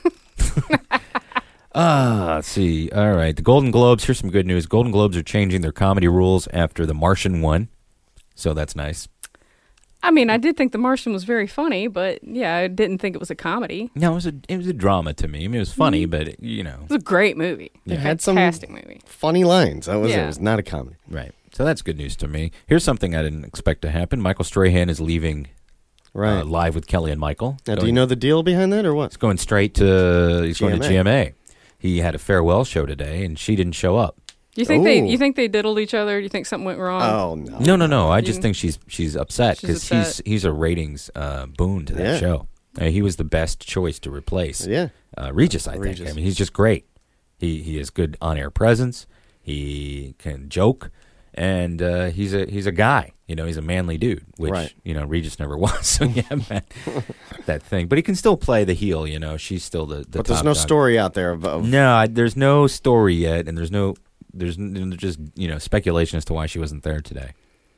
Let's see. All right. The Golden Globes. Here's some good news. Golden Globes are changing their comedy rules after The Martian won. So that's nice. I mean, I did think The Martian was very funny, but yeah, I didn't think it was a comedy. No, it was a drama to me. I mean, it was funny, but you know, it was a great movie. Yeah. It had fantastic some movie. funny lines. That was it. It was not a comedy. Right. So that's good news to me. Here's something I didn't expect to happen. Michael Strahan is leaving Live with Kelly and Michael. Now, do you know the deal behind that or what? He's going straight to GMA. He had a farewell show today, and she didn't show up. You think they diddled each other? Do you think something went wrong? Oh no. No. I just think she's upset because he's a ratings boon to that show. He was the best choice to replace Regis. I think. I mean, he's just great. He has good on-air presence. He can joke, and he's a guy. You know, he's a manly dude, which you know Regis never was. So yeah, man, that thing. But he can still play the heel. You know, she's still the. But there's no story out there of No, there's no story yet, and there's just speculation as to why she wasn't there today.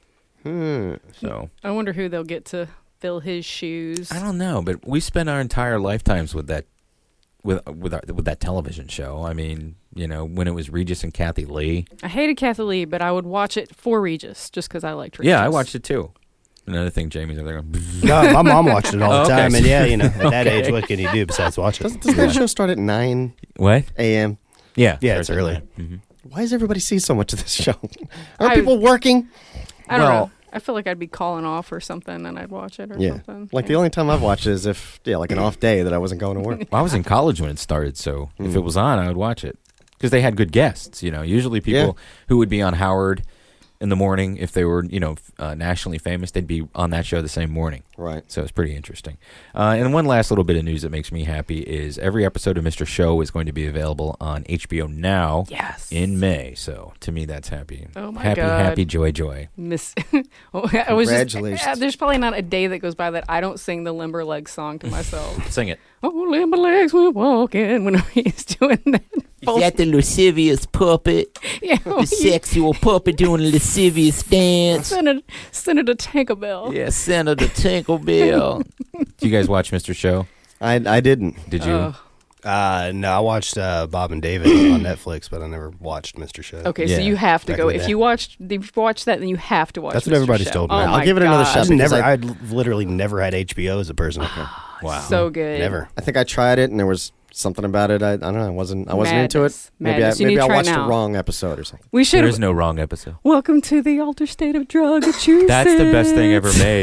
So I wonder who they'll get to fill his shoes. I don't know, but we spent our entire lifetimes with that with that television show. I mean, you know, when it was Regis and Kathy Lee. I hated Kathy Lee, but I would watch it for Regis just because I liked Regis. Yeah, I watched it too. Another thing, Jamie's over there going. No, my mom watched it all the time, and okay. at that age, what can you do besides watch it? Doesn't that show start at 9 a.m.? Yeah, it's early. Mm-hmm. Why does everybody see so much of this show? Are people working? I don't know. I feel like I'd be calling off or something, and I'd watch it or something. Like the only time I've watched it is if, like an off day that I wasn't going to work. Well, I was in college when it started, so if it was on, I would watch it. Because they had good guests, you know. Usually people who would be on Howard in the morning, if they were, nationally famous, they'd be on that show the same morning. Right. So it's pretty interesting. And one last little bit of news that makes me happy is every episode of Mr. Show is going to be available on HBO Now in May. So to me, that's happy. Oh, my God. Happy, joy. Congratulations. There's probably not a day that goes by that I don't sing the Limberleg song to myself. Sing it. Oh, Limberlegs were walking when he's doing that. Is that the lascivious puppet? Yeah, the sexual puppet doing a lascivious dance. Senator Tinkerbell. Yeah, Senator Tinkerbell. Do you guys watch Mr. Show? I didn't. Did you? No, I watched Bob and David on Netflix, but I never watched Mr. Show. Okay, so you have to go. If you watched that, then you have to watch. That's Mr. what everybody's Show. told me. Oh I'll give it another shot. I'd literally never had HBO as a person. Wow, so good. Never. I think I tried it, and there was something about it. I don't know. I wasn't into it. Maybe I watched the wrong episode or something. There is no wrong episode. Welcome to the altered state of drug choosing. That's the best thing ever made.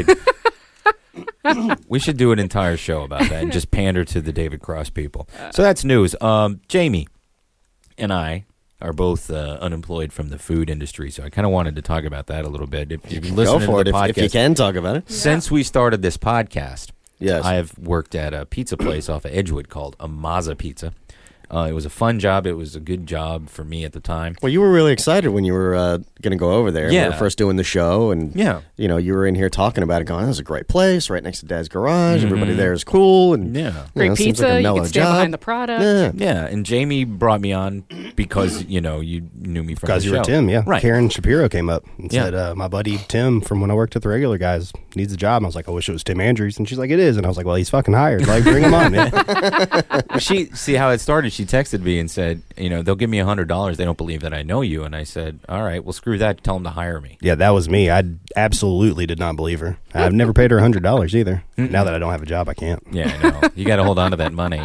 We should do an entire show about that and just pander to the David Cross people. So that's news. Jamie and I are both unemployed from the food industry, so I kind of wanted to talk about that a little bit. If you listen to the podcast, if you can talk about it. Since we started this podcast, yes, I have worked at a pizza place off of Edgewood called Amaza Pizza. It was a fun job. It was a good job for me at the time. Well, you were really excited when you were going to go over there. Yeah. We were first doing the show, and you were in here talking about it, going, "This is a great place, right next to Dad's garage. Everybody there is cool, and great pizza. Seems like a you mellow can stand job. behind the product. Yeah, and Jamie brought me on because you knew me from Because the you show. were Tim, yeah. Right. Karen Shapiro came up and Yeah. said, my buddy Tim from when I worked at the Regular Guys needs a job. And I was like, I wish it was Tim Andrews. And she's like, it is. And I was like, well, he's fucking hired. Like, bring him on, man. See how it started. She texted me and said, they'll give me $100. They don't believe that I know you. And I said, all right, well, screw that. Tell them to hire me. Yeah, that was me. I absolutely did not believe her. I've never paid her $100 either. Now that I don't have a job, I can't. Yeah, I know. You got to hold on to that money.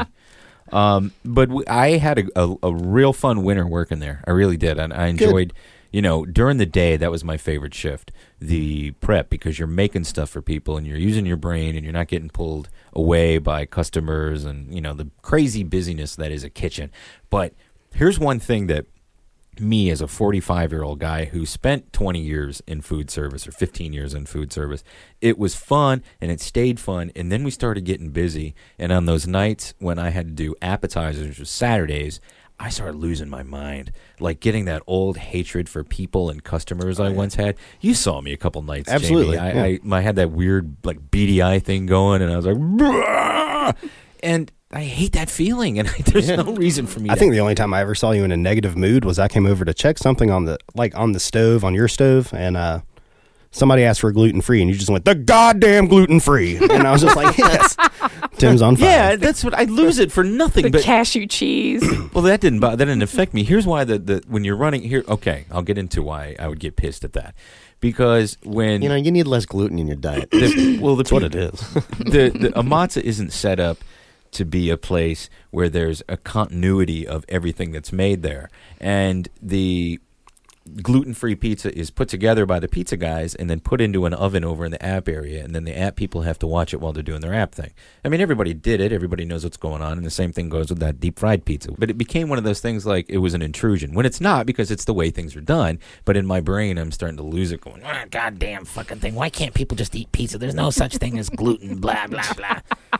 But I had a real fun winter working there. I really did. And I enjoyed, during the day, that was my favorite shift, the prep, because you're making stuff for people and you're using your brain and you're not getting pulled away by customers and, the crazy busyness that is a kitchen. But here's one thing that me as a 45-year-old guy who spent 20 years in food service or 15 years in food service, it was fun and it stayed fun. And then we started getting busy. And on those nights when I had to do appetizers, which was Saturdays, I started losing my mind, like getting that old hatred for people and customers I once had. You saw me a couple nights, Absolutely. Jamie. I had that weird like beady eye thing going, and I was like, "Bruh!" And I hate that feeling, and there's no reason for me. I think the only time I ever saw you in a negative mood was I came over to check something on the stove, on your stove, and somebody asked for gluten-free, and you just went, the goddamn gluten-free. And I was just like, yes, Tim's on fire. Yeah, that's what I lose it for nothing. The but cashew cheese. Well, that didn't affect me. Here's why the when you're running here. Okay, I'll get into why I would get pissed at that. Because when you need less gluten in your diet. That's what it is. The Amatza isn't set up to be a place where there's a continuity of everything that's made there, and the gluten-free pizza is put together by the pizza guys and then put into an oven over in the app area, and then the app people have to watch it while they're doing their app thing. I mean, everybody did it. Everybody knows what's going on, and the same thing goes with that deep-fried pizza. But it became one of those things like it was an intrusion, when it's not, because it's the way things are done. But in my brain, I'm starting to lose it going, Goddamn fucking thing. Why can't people just eat pizza? There's no such thing as gluten, blah, blah, blah.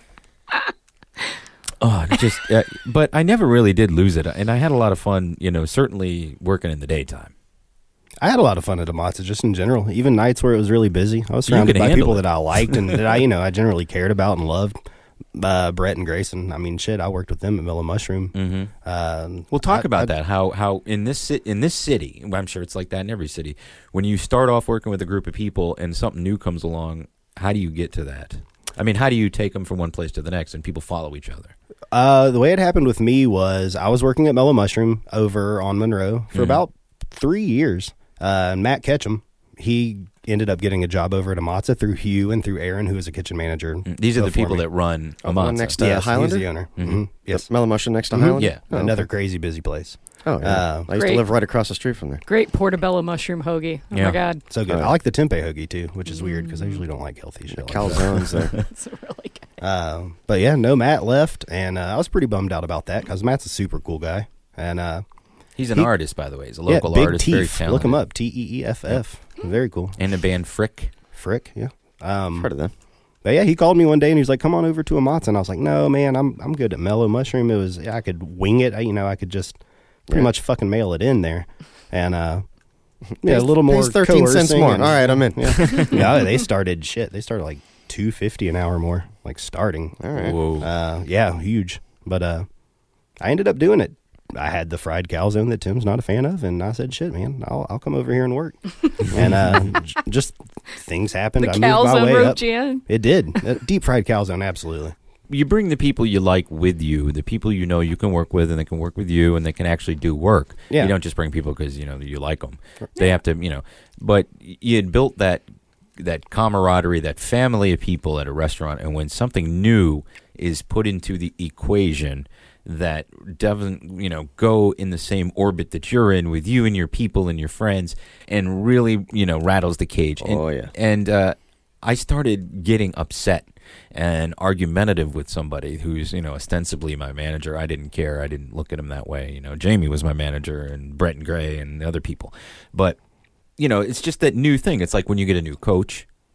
But I never really did lose it, and I had a lot of fun, certainly working in the daytime. I had a lot of fun at Amatza, just in general. Even nights where it was really busy, I was surrounded by people that I liked and that I generally cared about and loved. Brett and Grayson. I mean, shit, I worked with them at Mellow Mushroom. Mm-hmm. We'll talk about that. How in this city, I'm sure it's like that in every city. When you start off working with a group of people and something new comes along, how do you get to that? I mean, how do you take them from one place to the next and people follow each other? The way it happened with me was I was working at Mellow Mushroom over on Monroe for about 3 years. Matt Ketchum, he ended up getting a job over at Amatza through Hugh and through Aaron, who was a kitchen manager. These are the people that run Amatza. Next to Highlander? He's the owner. Mm-hmm. Yes. Mellow Mushroom next to Highlander? Yeah. Another crazy busy place. Oh, yeah. I used to live right across the street from there. Great portobello mushroom hoagie. Oh, my God. So good. I like the tempeh hoagie, too, which is weird because I usually don't like healthy shit. Calzones there. That's really good. But yeah, Matt left, and I was pretty bummed out about that because Matt's a super cool guy. And he's an artist, by the way. He's a local artist, very talented. Look him up, Teeff. Very cool. And the band Frick. Frick, yeah. Heard of them. But yeah, he called me one day and he was like, "Come on over to Amatza," and I was like, "No, man, I'm good at Mellow Mushroom." I could wing it. I could just pretty much fucking mail it in there, and a little more. Pays 13 cents more. All right, I'm in. Yeah, yeah. They started like $2.50 an hour more, like starting. All right. Whoa. Yeah, huge. But I ended up doing it. I had the fried calzone that Tim's not a fan of, and I said, "Shit, man, I'll come over here and work." And just things happened. The I moved my calzone way roped up. you in? It did. Deep fried calzone, absolutely. You bring the people you like with you, the people you know you can work with, and they can work with you, and they can actually do work. Yeah. You don't just bring people because you like them. They have to, But you had built that camaraderie, that family of people at a restaurant, and when something new is put into the equation that doesn't, go in the same orbit that you're in with you and your people and your friends, and really, rattles the cage. And I started getting upset and argumentative with somebody who's, ostensibly my manager. I didn't care. I didn't look at him that way. Jamie was my manager, and Brett and Gray and the other people. But, it's just that new thing. It's like when you get a new coach,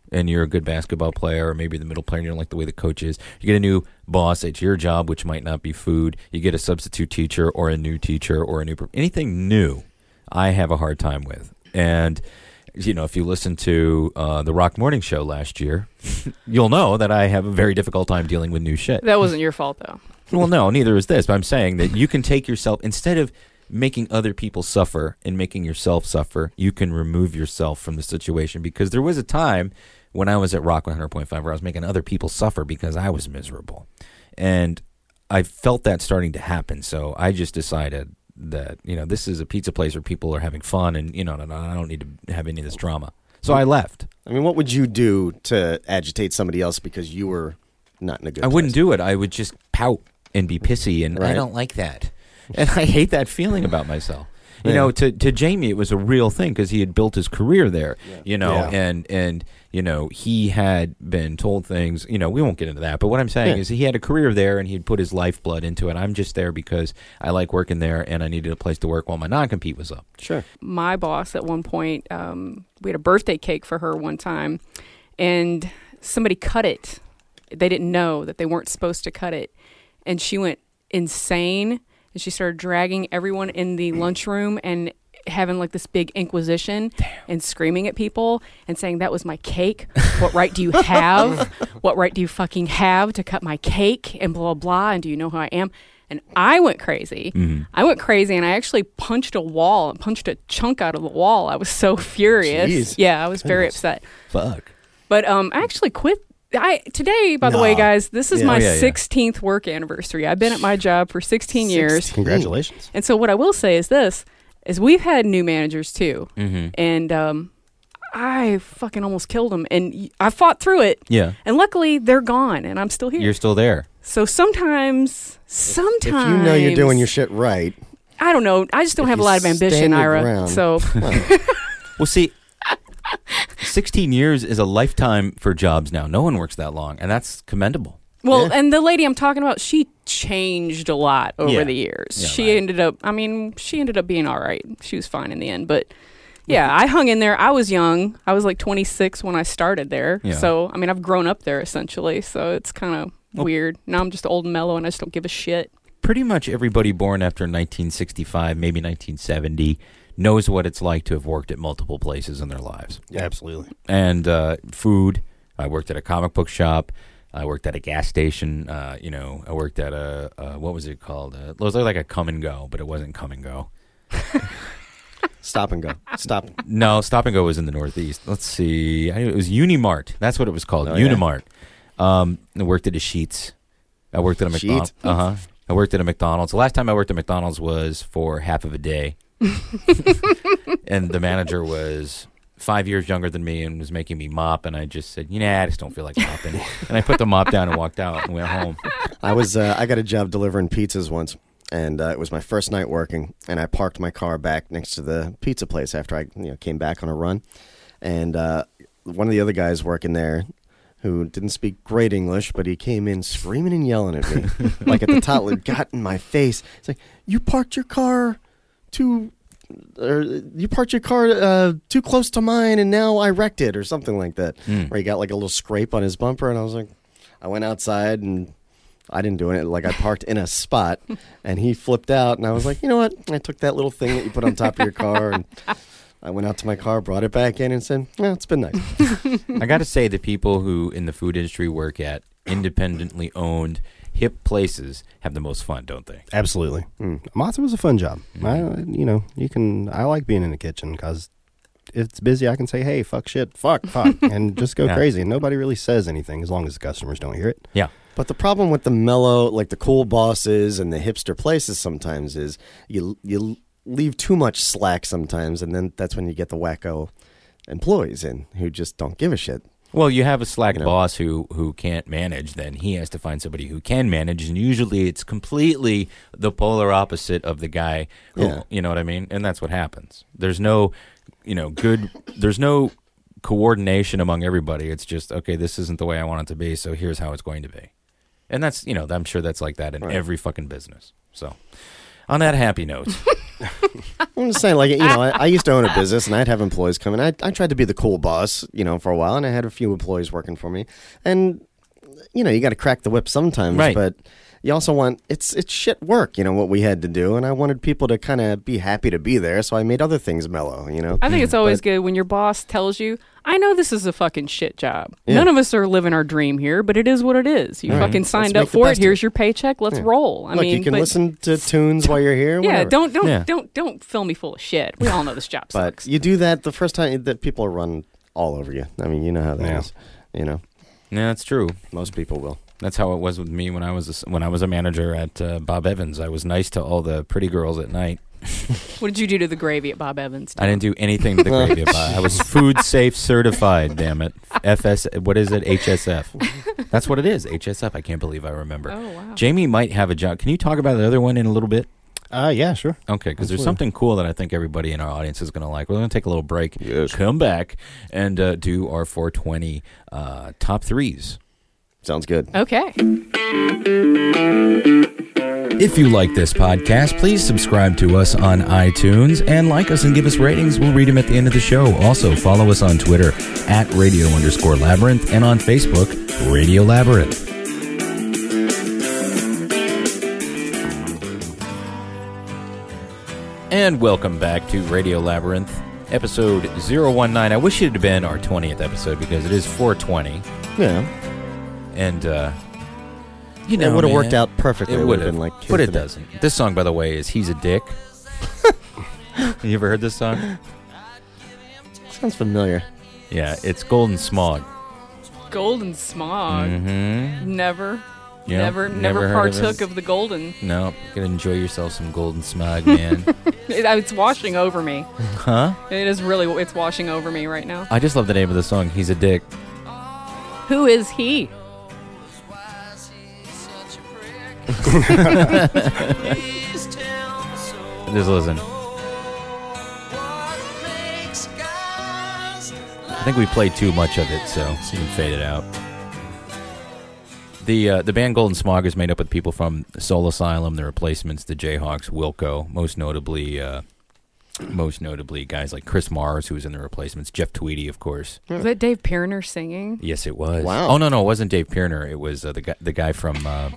and you're a good basketball player, or maybe the middle player and you don't like the way the coach is. You get a new boss at your job, which might not be food. You get a substitute teacher or a new teacher or anything new, I have a hard time with. And, you know, if you listen to the Rock Morning Show last year, you'll know that I have a very difficult time dealing with new shit. That wasn't your fault, though. Well, no, neither is this. But I'm saying that you can take yourself, instead of making other people suffer and making yourself suffer, you can remove yourself from the situation. Because there was a time when I was at Rock 100.5 where I was making other people suffer because I was miserable. And I felt that starting to happen. So I just decided that, you know, this is a pizza place where people are having fun and, you know, I don't need to have any of this drama. So I left. I mean, what would you do to agitate somebody else because you were not in a good place? I wouldn't do it. I would just pout and be pissy, and I don't like that. And I hate that feeling about myself. You know, to Jamie, it was a real thing because he had built his career there, you know, and, you know, he had been told things, you know, we won't get into that. But what I'm saying is he had a career there and he'd put his lifeblood into it. I'm just there because I like working there and I needed a place to work while my non-compete was up. Sure. My boss at one point, we had a birthday cake for her one time and somebody cut it. They didn't know that they weren't supposed to cut it. And she went insane. And she started dragging everyone in the lunchroom and having like this big inquisition and screaming at people and saying, that was my cake. What right do you have? What right do you fucking have to cut my cake? And blah, blah, blah. And do you know who I am? And I went crazy. Mm-hmm. I went crazy and I actually punched a wall and punched a chunk out of the wall. I was so furious. Jeez. Yeah, I was very upset. Fuck. But I actually quit. Today, by the way, guys, this is my 16th work anniversary. I've been at my job for 16 years. Congratulations. And so what I will say is this, is we've had new managers too. Mm-hmm. And I fucking almost killed them. And I fought through it. Yeah. And luckily, they're gone and I'm still here. You're still there. So sometimes... If you know you're doing your shit right. I don't know. I just don't have a lot of ambition, Ira. So... Well, see... 16 years is a lifetime for jobs now. No one works that long, and that's commendable. Well, and the lady I'm talking about, she changed a lot over the years. Yeah, she ended up being all right. She was fine in the end. But, yeah, I hung in there. I was young. I was like 26 when I started there. Yeah. So, I mean, I've grown up there, essentially. So it's kind of weird. Now I'm just old and mellow, and I just don't give a shit. Pretty much everybody born after 1965, maybe 1970, knows what it's like to have worked at multiple places in their lives. Yeah, absolutely. And food. I worked at a comic book shop. I worked at a gas station. You know, I worked at a what was it called? It was like a Come and Go, but it wasn't Come and Go. Stop and Go. No, Stop and Go was in the Northeast. Let's see. It was Unimart. That's what it was called. Unimart. I worked at a Sheetz. I worked at a McDonald's. I worked at a McDonald's. The last time I worked at McDonald's was for half of a day. And the manager was 5 years younger than me and was making me mop, and I just said, I just don't feel like mopping. And I put the mop down and walked out and went home. I got a job delivering pizzas once, and it was my first night working, and I parked my car back next to the pizza place after I came back on a run. And one of the other guys working there, who didn't speak great English, but he came in screaming and yelling at me, like at the top, like, got in my face. It's like, you parked your car too close to mine, and now I wrecked it, or something like that. Where he got like a little scrape on his bumper, and I was like, I went outside and I didn't do it. Like, I parked in a spot, and he flipped out, and I was like, you know what? I took that little thing that you put on top of your car, and I went out to my car, brought it back in, and said, "Well, it's been nice." I got to say, the people who in the food industry work at independently owned hip places have the most fun, don't they? Absolutely. Matzo was a fun job. I like being in the kitchen because it's busy. I can say, hey, fuck shit, fuck, and just go crazy. And nobody really says anything as long as the customers don't hear it. Yeah. But the problem with the mellow, like the cool bosses and the hipster places sometimes is you leave too much slack sometimes, and then that's when you get the wacko employees in who just don't give a shit. Well, you have a slack boss who can't manage, then he has to find somebody who can manage, and usually it's completely the polar opposite of the guy who, you know what I mean? And that's what happens. There's no, there's no coordination among everybody. It's just, okay, this isn't the way I want it to be, so here's how it's going to be. And that's, I'm sure that's like that in every fucking business. So, on that happy note, I'm just saying, like, you know, I used to own a business, and I'd have employees come in. I tried to be the cool boss, you know, for a while, and I had a few employees working for me. And, you know, you got to crack the whip sometimes, Right. but you also want, it's shit work, you know, what we had to do, and I wanted people to kind of be happy to be there, so I made other things mellow, you know. I think it's always good when your boss tells you, I know this is a fucking shit job. Yeah. None of us are living our dream here, but it is what it is. You Right. fucking Let's signed make up the for it. best of Here's it. your paycheck. Let's Yeah. roll. I Look, mean, you can but- listen to tunes while you're here. Yeah, whatever. don't fill me full of shit. We all know this job But sucks. you do that the first time that people are run all over you. I mean, you know how that is. You know, Yeah, that's true. most people will. That's how it was with me when I was a manager at Bob Evans. I was nice to all the pretty girls at night. What did you do to the gravy at Bob Evans? I didn't do anything to the gravy. I was food safe certified. Damn it, FS. What is it? HSF. That's what it is. HSF. I can't believe I remember. Oh wow. Jamie might have a job. Can you talk about the other one in a little bit? Yeah, sure. Okay, because there's Absolutely. something cool that I think everybody in our audience is going to like. We're going to take a little break, come back, and do our 420 top threes. Sounds good. Okay. If you like this podcast, please subscribe to us on iTunes and like us and give us ratings. We'll read them at the end of the show. Also, follow us on Twitter at Radio_Labyrinth and on Facebook, Radio Labyrinth. And welcome back to Radio Labyrinth, episode 019. I wish it had been our 20th episode because it is 420. Yeah. And, you know, it would have worked man, out perfectly. It It would would've have been like but it infinite. doesn't. This song, by the way, is "He's a Dick." You ever heard this song? Sounds familiar. Yeah, it's Golden Smog. Golden smog. Mm-hmm. Never. Yeah, Never never heard of partook it? of the golden. No, you can enjoy yourself some Golden Smog, man. It's washing over me. Huh? It is really. It's washing over me right now. I just love the name of the song. He's a dick. Who is he? Just listen. I think we played too much of it, so you can fade it out. The band Golden Smog is made up of people from Soul Asylum, The Replacements, the Jayhawks, Wilco, most notably guys like Chris Mars, who was in The Replacements, Jeff Tweedy, of course. Was that Dave Pirner singing? Yes, it was. Wow. Oh no, it wasn't Dave Pirner. It was the guy from the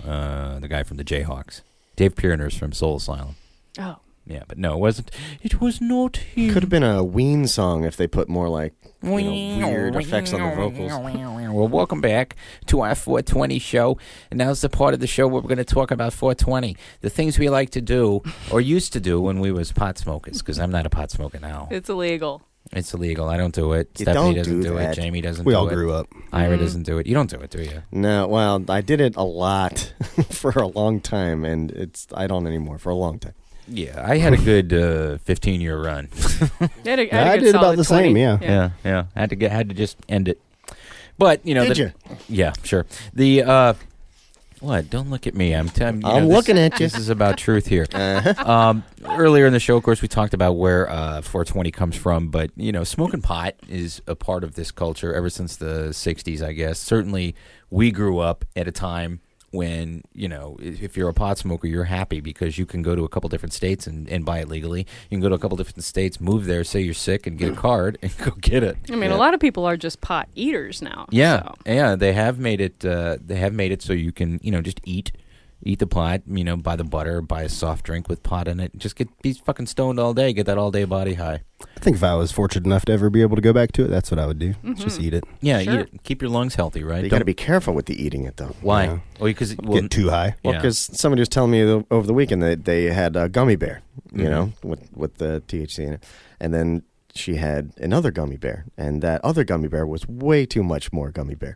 Jayhawks. Dave Pirner's from Soul Asylum. Oh. Yeah, but no, it wasn't. It was not him. Could have been a Ween song if they put more like weird effects on the vocals. Well, welcome back to our 420 show. And now's the part of the show where we're going to talk about 420. The things we like to do, or used to do when we was pot smokers, because I'm not a pot smoker now. It's illegal. It's illegal. I don't do it. You Stephanie don't doesn't do do it. that. Jamie doesn't We do it. all grew up. Ira doesn't do it. You don't do it, do you? No, well, I did it a lot for a long time, and I don't anymore for a long time. Yeah, I had a good 15-year run. I did about the same, yeah. Yeah. Had to just end it. But you know, Did you? Yeah, sure. The what? Don't look at me. I'm looking at you. This is about truth here. Earlier in the show, of course, we talked about where 420 comes from, but you know, smoking pot is a part of this culture ever since the 60s, I guess. Certainly, we grew up at a time when, you know, if you're a pot smoker, you're happy because you can go to a couple different states and buy it legally. You can go to a couple different states, move there, say you're sick, and get a card and go get it. I mean, a lot of people are just pot eaters now. Yeah, so. yeah, they have made it. They have made it so you can, you know, just eat the pot. You know, buy the butter, buy a soft drink with pot in it. Just be fucking stoned all day. Get that all day body high. I think if I was fortunate enough to ever be able to go back to it, that's what I would do. Just eat it. Yeah, Sure. eat it. Keep your lungs healthy, right? You got to be careful with the eating it, though. Why? Yeah. Oh, because Get too high. Well, because somebody was telling me over the weekend that they had a gummy bear, you know, with the THC in it. And then she had another gummy bear, and that other gummy bear was way too much more gummy bear.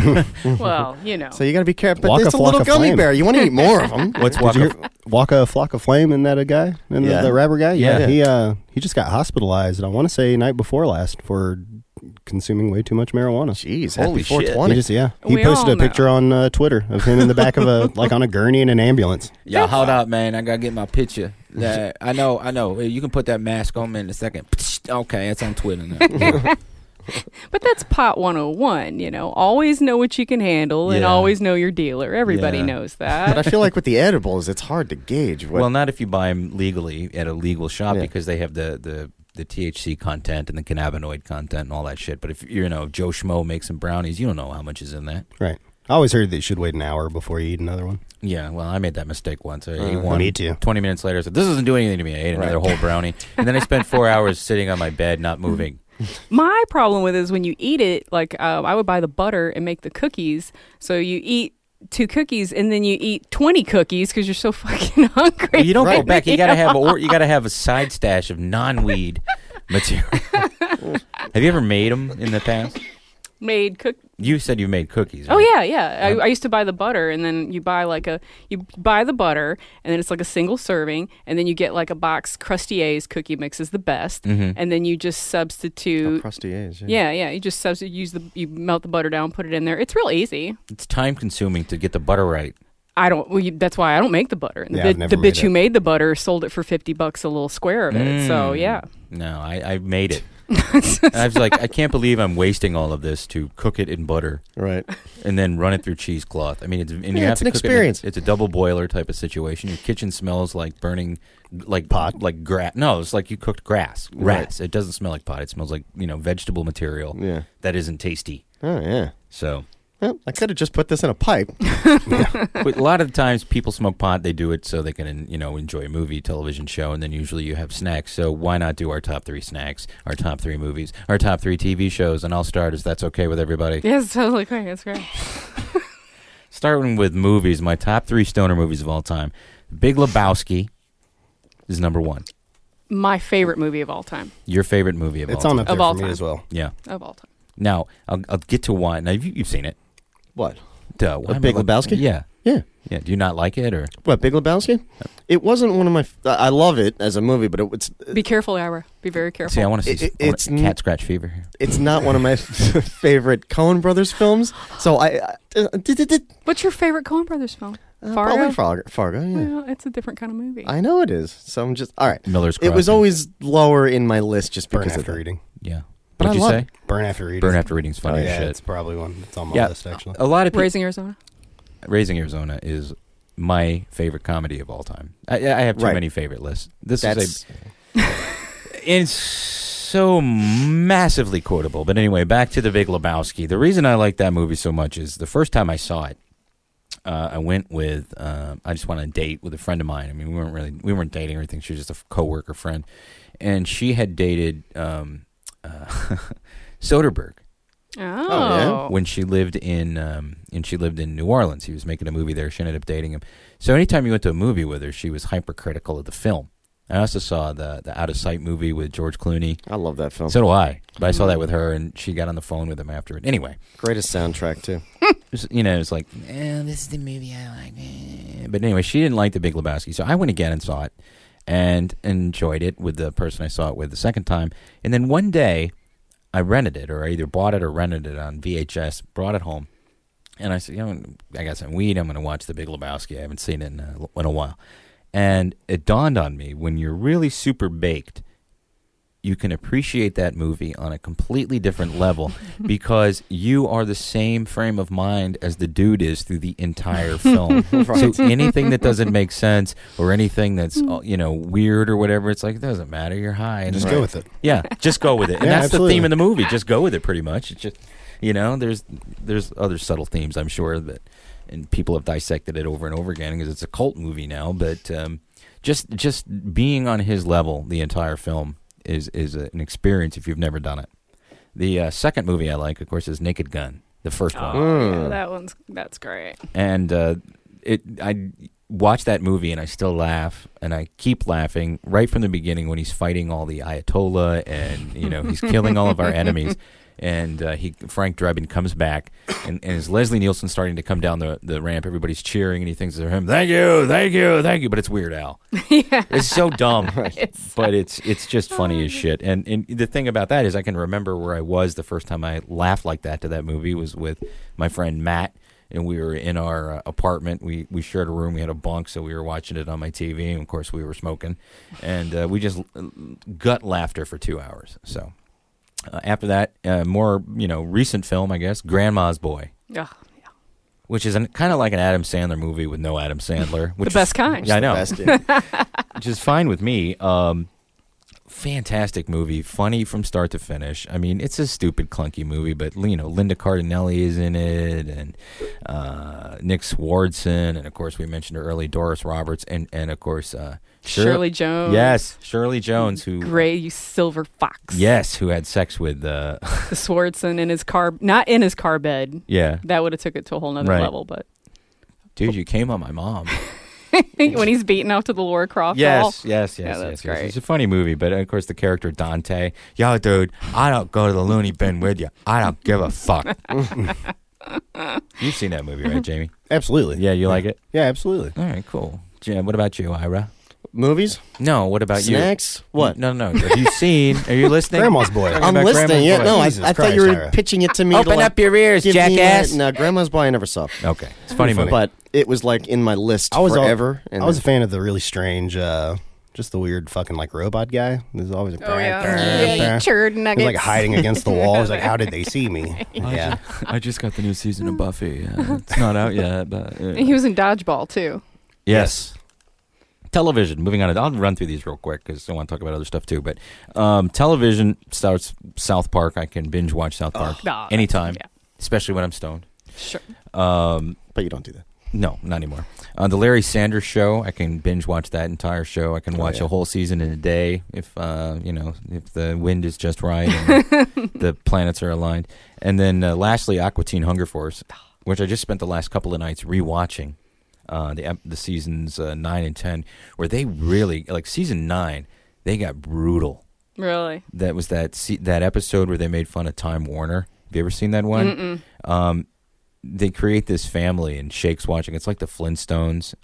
Well, you know. So you got to be careful. But Walk it's a a little flock of gummy flame. bear. You want to eat more of them. What's Did you walk a flock of flame in that a guy? In Yeah. the rapper guy? Yeah. He just got hospitalized, I want to say night before last, for consuming way too much marijuana. Jeez, Holy happy shit. 420. He We posted all a picture on Twitter of him in the back of on a gurney in an ambulance. Yeah, hold up, man. I gotta get my picture. I know. You can put that mask on me in a second. Okay, it's on Twitter now. But that's pot 101, Always know what you can handle and always know your dealer. Everybody knows that. But I feel like with the edibles, it's hard to gauge. Well, not if you buy them legally at a legal shop because they have the THC content and the cannabinoid content and all that shit. But if Joe Schmo makes some brownies, you don't know how much is in that. Right. I always heard that you should wait an hour before you eat another one. Yeah, well, I made that mistake once. I ate one. Me too. 20 minutes later, I said, this isn't doing anything to me. I ate another whole brownie. And then I spent 4 hours sitting on my bed, not moving. My problem with it is when you eat it, like I would buy the butter and make the cookies. So you eat 2 cookies and then you eat 20 cookies because you're so fucking hungry. Well, you don't go back. You gotta have a side stash of non-weed material. Have you ever made them in the past? You said you made cookies, right? Oh yeah. I used to buy the butter, and then you buy the butter, and then it's like a single serving, and then you get like a box. Crustier's cookie mix is the best, and then you just substitute. Crustier's. Yeah. You just substitute. You melt the butter down, put it in there. It's real easy. It's time consuming to get the butter right. That's why I don't make the butter. The bitch who made the butter sold it for $50 a little square of it. So yeah. No, I made it. I was like, I can't believe I'm wasting all of this to cook it in butter, right? And then run it through cheesecloth. I mean, you have it's to an cook experience. It's a double boiler type of situation. Your kitchen smells like burning, like pot, like grass. No, it's like you cooked grass. Right. It doesn't smell like pot. It smells like vegetable material. Yeah. That isn't tasty. Oh yeah. So. Well, I could have just put this in a pipe. But a lot of the times people smoke pot, they do it so they can, enjoy a movie, television show, and then usually you have snacks. So why not do our top 3 snacks, our top 3 movies, our top 3 TV shows? And I'll start, if that's okay with everybody. Yes, totally great. That's great. Starting with movies, my top 3 stoner movies of all time. Big Lebowski is number 1. My favorite movie of all time. Your favorite movie of all time. It's on up there for me as well. Yeah. Of all time. Now, I'll get to why. Now, you've seen it. What? Big Lebowski? Yeah. Yeah. Yeah. Do you not like it, or what? Big Lebowski? It wasn't one of my. I love it as a movie, but it's. Be careful, Ira. Be very careful. See, I want to see. It's cat scratch fever here. It's not one of my favorite Coen Brothers films. So What's your favorite Coen Brothers film? Fargo. Probably Fargo. Yeah. Well, it's a different kind of movie. I know it is. So I'm just all right. Miller's It was Crossing. always lower in my list just because Burn of After that. Reading. Yeah. But What'd you say? Burn After Reading. Burn After Reading's funny as yeah, shit. it's probably one that's on my list, actually. A lot of people. Raising Arizona? Raising Arizona is my favorite comedy of all time. I have too many favorite lists. It's so massively quotable. But anyway, back to The Big Lebowski. The reason I like that movie so much is the first time I saw it, I went with, I just went on a date with a friend of mine. I mean, we weren't dating or anything. She was just a coworker friend. And she had dated Soderbergh. Oh, yeah. When she lived in New Orleans. He was making a movie there. She ended up dating him. So anytime you went to a movie with her, she was hypercritical of the film. I also saw the Out of Sight movie with George Clooney. I love that film. So do I. But I saw that with her, and she got on the phone with him after it. Anyway. Greatest soundtrack, too. It's like, this is the movie I like. But anyway, she didn't like The Big Lebowski. So I went again and saw it and enjoyed it with the person I saw it with the second time. And then one day, I rented it, or I either bought it or rented it on VHS, brought it home. And I said, I got some weed. I'm going to watch The Big Lebowski. I haven't seen it in a while. And it dawned on me, when you're really super baked, you can appreciate that movie on a completely different level because you are the same frame of mind as the dude is through the entire film. Right. So anything that doesn't make sense or anything that's weird or whatever, it's like, it doesn't matter. You're high. And just go with it. Yeah, just go with it. And that's absolutely the theme of the movie. Just go with it, pretty much. It's just, there's other subtle themes, I'm sure, and people have dissected it over and over again because it's a cult movie now. But just being on his level the entire film is an experience if you've never done it. The second movie I like, of course, is Naked Gun, the first one. Yeah, that's great. And I watch that movie and I still laugh, and I keep laughing right from the beginning when he's fighting all the Ayatollah and he's killing all of our enemies. And Frank Drebin comes back, and as Leslie Nielsen starting to come down the ramp, everybody's cheering, and he thinks it's him. Thank you, thank you, thank you. But it's Weird Al. Yeah. It's so dumb, but it's just funny as shit. And the thing about that is, I can remember where I was the first time I laughed like that to that movie was with my friend Matt, and we were in our apartment. We shared a room. We had a bunk, so we were watching it on my TV, and of course we were smoking, and we just gut laughter for 2 hours. So. After that, more recent film, I guess, Grandma's Boy. Yeah. Which is kind of like an Adam Sandler movie with no Adam Sandler. Which the best kind. Yeah, I know. Best, yeah. Which is fine with me. Fantastic movie, funny from start to finish. I mean, it's a stupid, clunky movie, but Linda Cardinelli is in it, and Nick Swardson, and of course we mentioned her early, Doris Roberts, and of course Shirley Jones. Yes, Shirley Jones, who Gray silver fox. Yes, who had sex with the Swardson in his car, not in his car bed. Yeah, that would have took it to a whole nother level. But dude, you came on my mom. When he's beaten out to the Laura Croft Yes. Great. Yes. It's a funny movie, but of course the character Dante, yo, dude, I don't go to the loony bin with you. I don't give a fuck. You've seen that movie, right, Jamie? Absolutely. Yeah, you like it? Yeah, absolutely. All right, cool. Jim, what about you, Ira? Movies? No, what about Snacks? you? What? No. Have you seen? Are you listening? Grandma's Boy. I'm listening. Yeah, no, I thought you were Ira. pitching it to me. Open up your ears, jackass. No, Grandma's Boy I never saw. Okay, it's a funny movie. But it was like in my list forever. I was a fan of the really strange, just the weird fucking like robot guy. There's always a turd nuggets. He's like hiding against the wall. He's like, how did they see me? Yeah. I just got the new season of Buffy. It's not out yet, but he was in Dodgeball too. Yes. Television. Moving on. I'll run through these real quick because I want to talk about other stuff too. But television starts South Park. I can binge watch South Park anytime, especially when I'm stoned. Sure. But you don't do that. No, not anymore. The Larry Sanders Show. I can binge watch that entire show. I can watch a whole season in a day if if the wind is just right and the planets are aligned. And then lastly, Aqua Teen Hunger Force, which I just spent the last couple of nights rewatching. The seasons 9 and 10, where they really season 9, they got brutal. Really? That was that episode where they made fun of Time Warner. Have you ever seen that one? They create this family, and Shake's watching. It's like the Flintstones,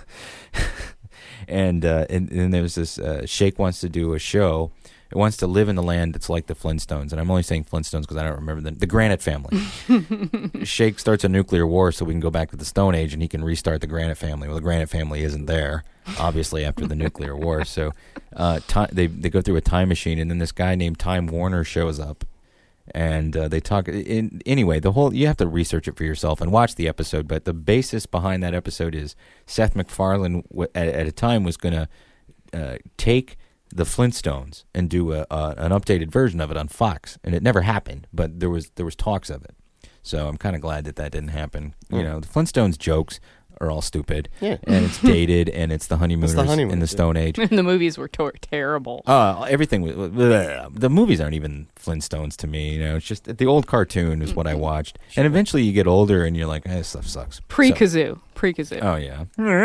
and then there's this Shake wants to do a show. It wants to live in the land that's like the Flintstones, and I'm only saying Flintstones because I don't remember the Granite family. Shake starts a nuclear war so we can go back to the Stone Age and he can restart the Granite family. Well, the Granite family isn't there, obviously, after the nuclear war. So they go through a time machine, and then this guy named Time Warner shows up, and they talk. Anyway, you have to research it for yourself and watch the episode. But the basis behind that episode is Seth MacFarlane at a time was going to take the Flintstones and do an updated version of it on Fox, and it never happened, but there was talks of it. So I'm kind of glad that didn't happen. The Flintstones jokes are all stupid, and it's dated, and it's the honeymooners in the Stone Age. And the movies were terrible. Everything was the movies aren't even Flintstones to me. It's just the old cartoon is what I watched, and eventually you get older and you're like, this stuff sucks. Pre-Kazoo. Oh yeah.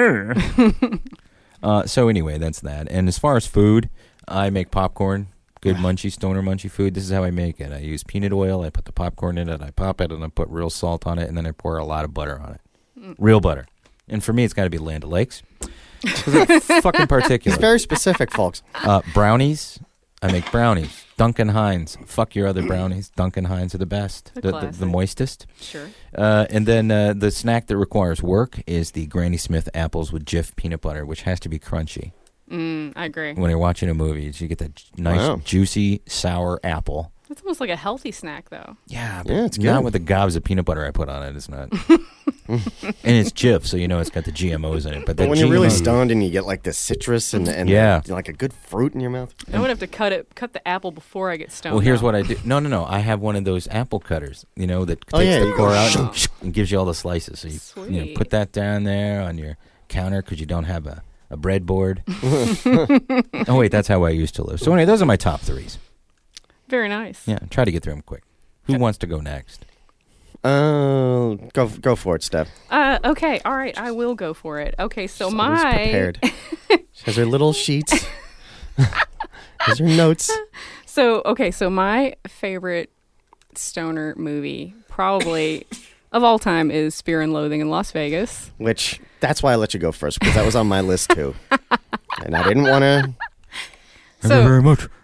So anyway, that's that. And as far as food, I make popcorn. Good munchy, stoner munchy food. This is how I make it. I use peanut oil. I put the popcorn in it. I pop it, and I put real salt on it, and then I pour a lot of butter on it. Real butter. And for me, it's got to be Land O'Lakes. It's fucking particular. It's very specific, folks. Brownies. I make brownies. Duncan Hines. Fuck your other brownies. Duncan Hines are the best. The moistest. Sure. And then the snack that requires work is the Granny Smith apples with Jif peanut butter, which has to be crunchy. I agree. When you're watching a movie, you get that nice, juicy, sour apple. That's almost like a healthy snack, though. Yeah, but it's not with the gobs of peanut butter I put on it. It's not. And it's Jif, so it's got the GMOs in it. But when you're really stoned and you get like the citrus and like a good fruit in your mouth. I would have to cut the apple before I get stoned. Well, here's what I do. No. I have one of those apple cutters, that takes the core out and gives you all the slices. So you put that down there on your counter because you don't have a breadboard. Oh, wait, that's how I used to live. So anyway, those are my top threes. Very nice. Yeah, try to get through them quick. Who wants to go next? Go for it, Steph. Okay, all right, I will go for it. Okay, so She's always prepared. She has her little sheets. Has her notes. So my favorite stoner movie, probably of all time, is Fear and Loathing in Las Vegas. Which, that's why I let you go first, because that was on my list too. And I didn't want to. Thank you very much.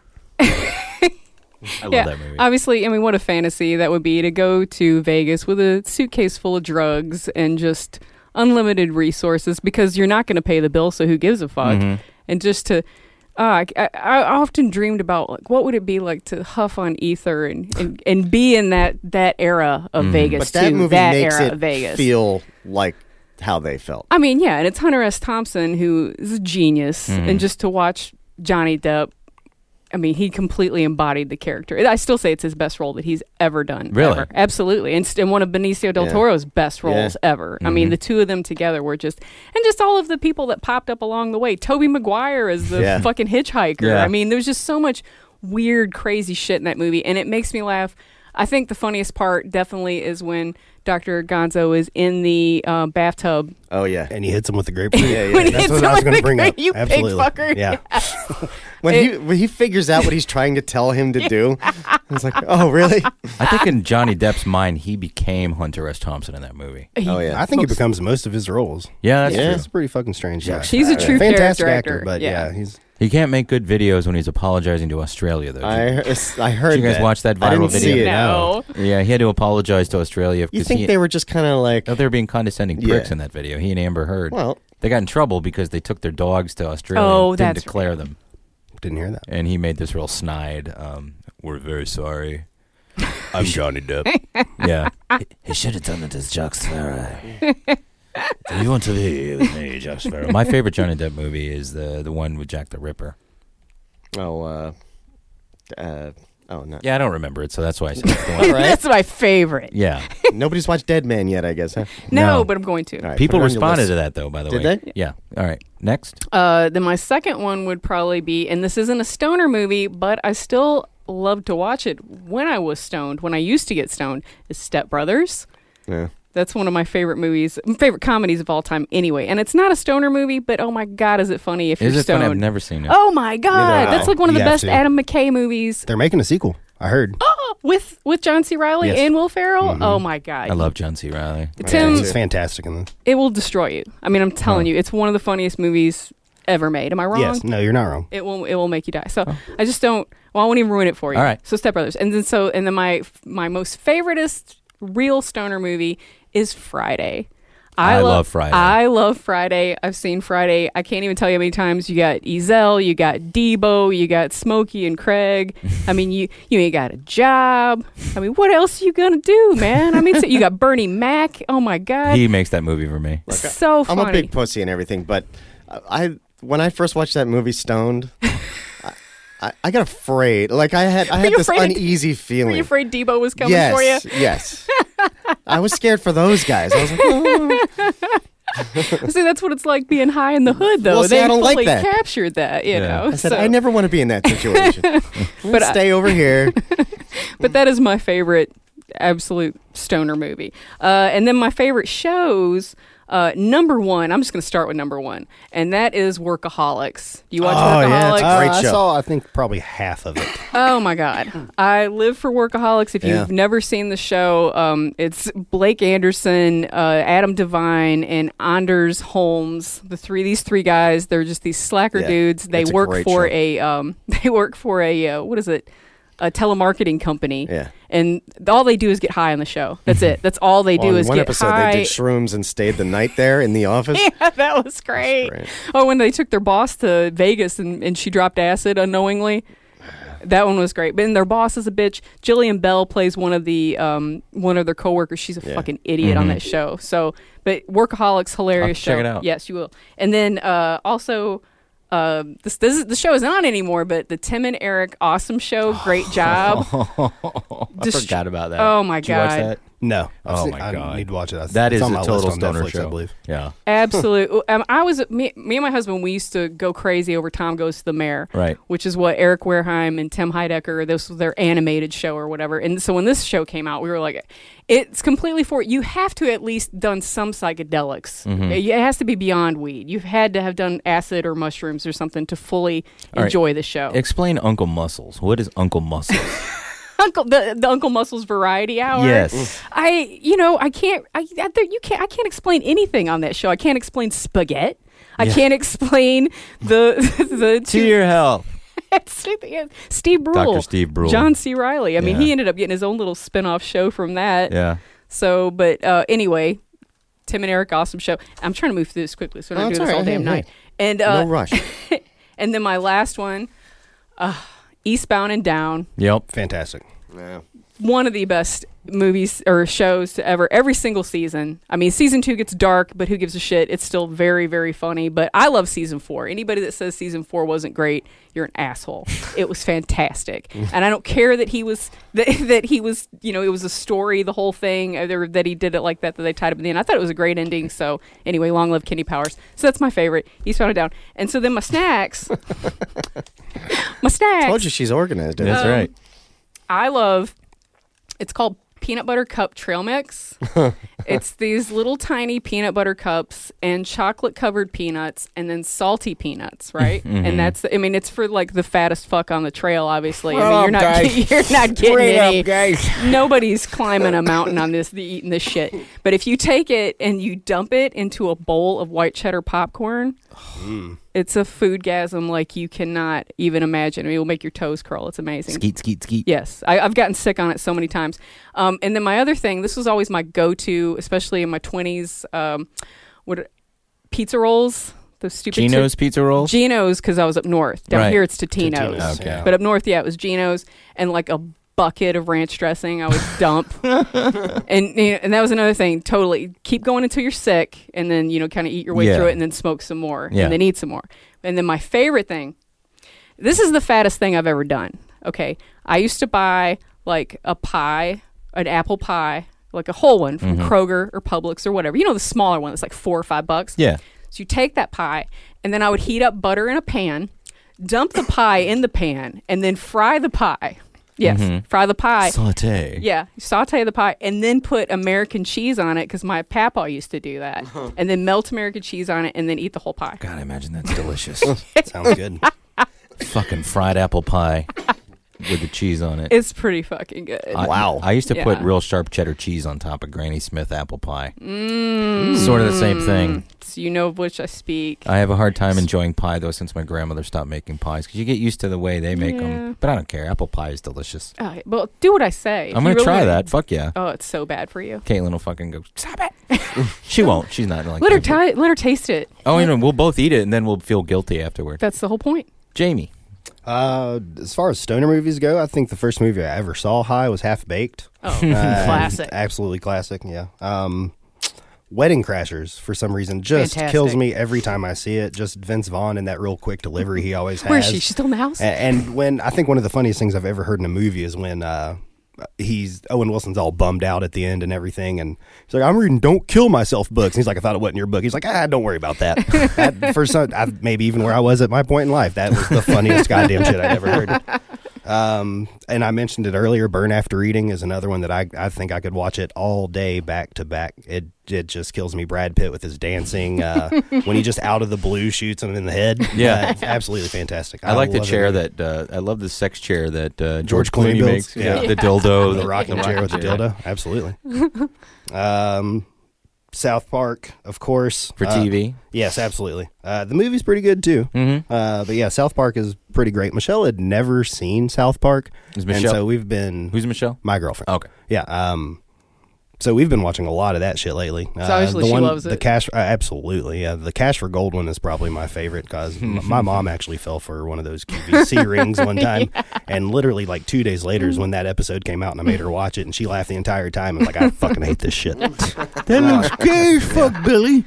I love that movie. Obviously, what a fantasy that would be to go to Vegas with a suitcase full of drugs and just unlimited resources because you're not going to pay the bill, so who gives a fuck? Mm-hmm. And just to I often dreamed about like what would it be like to huff on ether and be in that era of Vegas. But that movie makes era it of Vegas. feel like how they felt. I mean, yeah, and it's Hunter S. Thompson who is a genius, and just to watch Johnny Depp, I mean, he completely embodied the character. I still say it's his best role that he's ever done. Really? Ever. Absolutely. And one of Benicio del Toro's best roles ever. I mean, the two of them together were just all of the people that popped up along the way. Tobey Maguire as the fucking hitchhiker. Yeah. I mean, there's just so much weird, crazy shit in that movie, and it makes me laugh. I think the funniest part definitely is when Dr. Gonzo is in the bathtub. Oh, yeah. And he hits him with the grapefruit. When That's hits what him I was with going to the bring up. you Absolutely. pig fucker. Yeah. When he figures out what he's trying to tell him to do, it's like, oh, really? I think in Johnny Depp's mind, he became Hunter S. Thompson in that movie. I think he becomes most of his roles. Yeah, that's true. It's a pretty fucking strange guy. He's a true fantastic character actor, but he's... He can't make good videos when he's apologizing to Australia, though. I heard Did you guys that. watch that I viral didn't video? see it. No. Yeah, he had to apologize to Australia. You think they were just kind of like... No, they were being condescending pricks in that video. He and Amber Heard. Well... They got in trouble because they took their dogs to Australia and didn't declare them. Didn't hear that. And he made this real snide, we're very sorry. I'm Johnny Depp. Yeah. He should have done it as Jack Sparrow. Do you want to be with me, Jack Sparrow? My favorite Johnny Depp movie is the one with Jack the Ripper. Oh, no. Yeah, I don't remember it, so that's why I said it's the one. Right. That's my favorite. Yeah. Nobody's watched Dead Man yet, I guess, huh? No, but I'm going to. Right, people responded to that, though, by the way. Did they? Yeah. All right. Next. Then my second one would probably be, and this isn't a stoner movie, but I still love to watch it when I was stoned, when I used to get stoned, is Step Brothers. Yeah. That's one of my favorite movies, favorite comedies of all time anyway. And it's not a stoner movie, but oh my God, is it funny if you're stoned. Is it funny? I've never seen it. Oh my God. That's like one of the best Adam McKay movies. They're making a sequel, I heard. Oh, with John C. Reilly and Will Ferrell? Oh my God. I love John C. Reilly. Tim, he's fantastic in this. It will destroy you. I mean, I'm telling you, it's one of the funniest movies ever made. Am I wrong? Yes. No, you're not wrong. It will make you die. So I just don't. Well, I won't even ruin it for you. All right. So Step Brothers, and then my most favoriteest real stoner movie is Friday. I love Friday. I love Friday. I've seen Friday. I can't even tell you how many times. You got Ezell, you got Debo, you got Smokey and Craig. I mean, you ain't got a job. I mean, what else are you gonna do, man? I mean, so you got Bernie Mac. Oh my God, he makes that movie for me. So funny. I'm a big pussy and everything, but when I first watched that movie stoned, I got afraid. Like I had this uneasy feeling. Were you afraid Debo was coming for you? Yes. I was scared for those guys. I was like, oh. See, that's what it's like being high in the hood, though. Well, see, they I don't fully like that. captured that, you know. I said, I never want to be in that situation. But stay over here. But that is my favorite absolute stoner movie. And then my favorite shows, number one, I'm just going to start with number one, and that is Workaholics. Do you watch Workaholics? Yeah, it's a great show. I saw, I I think, probably half of it. Oh my God. I live for Workaholics. If you've never seen the show, it's Blake Anderson, Adam Devine, and Anders Holmes. These three guys, they're just these slacker dudes. They work for a what is it? A telemarketing company. Yeah. And all they do is get high on the show. That's it. That's all they do is one get episode, high. they did shrooms and stayed the night there in the office. Yeah, that was great. Oh, when they took their boss to Vegas and she dropped acid unknowingly. That one was great. But their boss is a bitch. Jillian Bell plays one of their coworkers. She's a fucking idiot on that show. So, but Workaholics, hilarious show. Check it out. Yes, you will. And then also, the show isn't on anymore, but the Tim and Eric Awesome Show, great job. I forgot about that. Oh my Did you watch God. that? No. Oh my I God. need to watch it. That is on a my total list on stoner Netflix, show. I believe. Yeah. Absolutely. Me and my husband, we used to go crazy over Tom Goes to the Mayor, Right. which is what Eric Wareheim and Tim Heidecker, this was their animated show or whatever. And so when this show came out, we were like, it's completely you have to at least done some psychedelics. It has to be beyond weed. You've had to have done acid or mushrooms or something to fully enjoy the show. Explain Uncle Muscles. What is Uncle Muscles? The Uncle Muscles Variety Hour. Yes. I can't explain anything on that show. I can't explain spaghetti. I can't explain the To your health. Steve Brule. Dr. Steve Brule. John C. Reilly. I mean, he ended up getting his own little spin-off show from that. Yeah. So, but anyway, Tim and Eric Awesome Show. I'm trying to move through this quickly so we're not doing this all damn night. And no rush. And then my last one, Eastbound and Down. Yep. Fantastic. Yeah. One of the best movies or shows to ever, every single season. I mean, season 2 gets dark, but who gives a shit? It's still very, very funny. But I love season 4. Anybody that says season 4 wasn't great, you're an asshole. It was fantastic. And I don't care that he was, that he was, you know, it was a story, the whole thing, that he did it like that they tied up in the end. I thought it was a great ending. So anyway, long live Kenny Powers. So that's my favorite. Eastbound and Down. And so then my snacks. Told you she's organized. That's right. I love, it's called Peanut Butter Cup Trail Mix. It's these little tiny peanut butter cups and chocolate covered peanuts and then salty peanuts, right? And that's, I mean, it's for like the fattest fuck on the trail, obviously. I mean, you're not getting any. Guys. Nobody's climbing a mountain on this, eating this shit. But if you take it and you dump it into a bowl of white cheddar popcorn, it's a foodgasm like you cannot even imagine. I mean, it will make your toes curl. It's amazing. Skeet, skeet, skeet. Yes. I've gotten sick on it so many times. And then my other thing, this was always my go-to, especially in my 20s, pizza rolls. Those stupid Geno's pizza rolls? Geno's, because I was up north. Down here, it's Totino's. Okay. But up north, yeah, it was Geno's and like a bucket of ranch dressing I would dump. and that was another thing. Totally. Keep going until you're sick and then, you know, kind of eat your way through it and then smoke some more and then eat some more. And then my favorite thing, this is the fattest thing I've ever done. Okay. I used to buy like a pie, an apple pie, like a whole one from Kroger or Publix or whatever. You know, the smaller one that's like $4 or $5. Yeah. So you take that pie and then I would heat up butter in a pan, dump the pie in the pan and then fry the pie. Yes, fry the pie. Saute. Yeah, saute the pie and then put American cheese on it because my papa used to do that. And then melt American cheese on it and then eat the whole pie. God, I imagine that's delicious. Sounds good. Fucking fried apple pie with the cheese on it. It's pretty fucking good. Wow. I used to put real sharp cheddar cheese on top of Granny Smith apple pie. Sort of the same thing. So you know of which I speak. I have a hard time enjoying pie, though, since my grandmother stopped making pies. Because you get used to the way they make them. But I don't care. Apple pie is delicious. Well, do what I say. I'm going to try that. Fuck yeah. Oh, it's so bad for you. Caitlin will fucking go, stop it. She won't. She's not like let her taste it. Oh, you know, we'll both eat it, and then we'll feel guilty afterward. That's the whole point. Jamie. As far as stoner movies go, I think the first movie I ever saw high was Half Baked. Oh, classic. Absolutely classic, yeah. Wedding Crashers, for some reason, just kills me every time I see it. Just Vince Vaughn and that real quick delivery he always has. Where is she? She's still in the house? And when, I think one of the funniest things I've ever heard in a movie is when Owen Wilson's all bummed out at the end and everything, and he's like, I'm reading Don't Kill Myself books. And he's like, I thought it wasn't your book. He's like, don't worry about that. For some, maybe even where I was at my point in life, that was the funniest goddamn shit I'd ever heard. And I mentioned it earlier, Burn After Reading is another one that I think I could watch it all day back to back. It just kills me. Brad Pitt with his dancing, when he just out of the blue shoots him in the head. Yeah. It's absolutely fantastic. I like the chair that, I love the sex chair that George Clooney makes. Yeah. The dildo. The rocking chair with the dildo. Absolutely. South Park, of course. For TV? Yes, absolutely. The movie's pretty good, too. But yeah, South Park is pretty great. Michelle had never seen South Park. Is Michelle? And so we've been... Who's Michelle? My girlfriend. Okay. Yeah. So we've been watching a lot of that shit lately. So obviously she loves it. The Cash, absolutely. Yeah, the Cash for Gold one is probably my favorite because my mom actually fell for one of those QVC rings one time, and literally like 2 days later is when that episode came out, and I made her watch it, and she laughed the entire time and was like, I fucking hate this shit. That looks gay as fuck, Billy.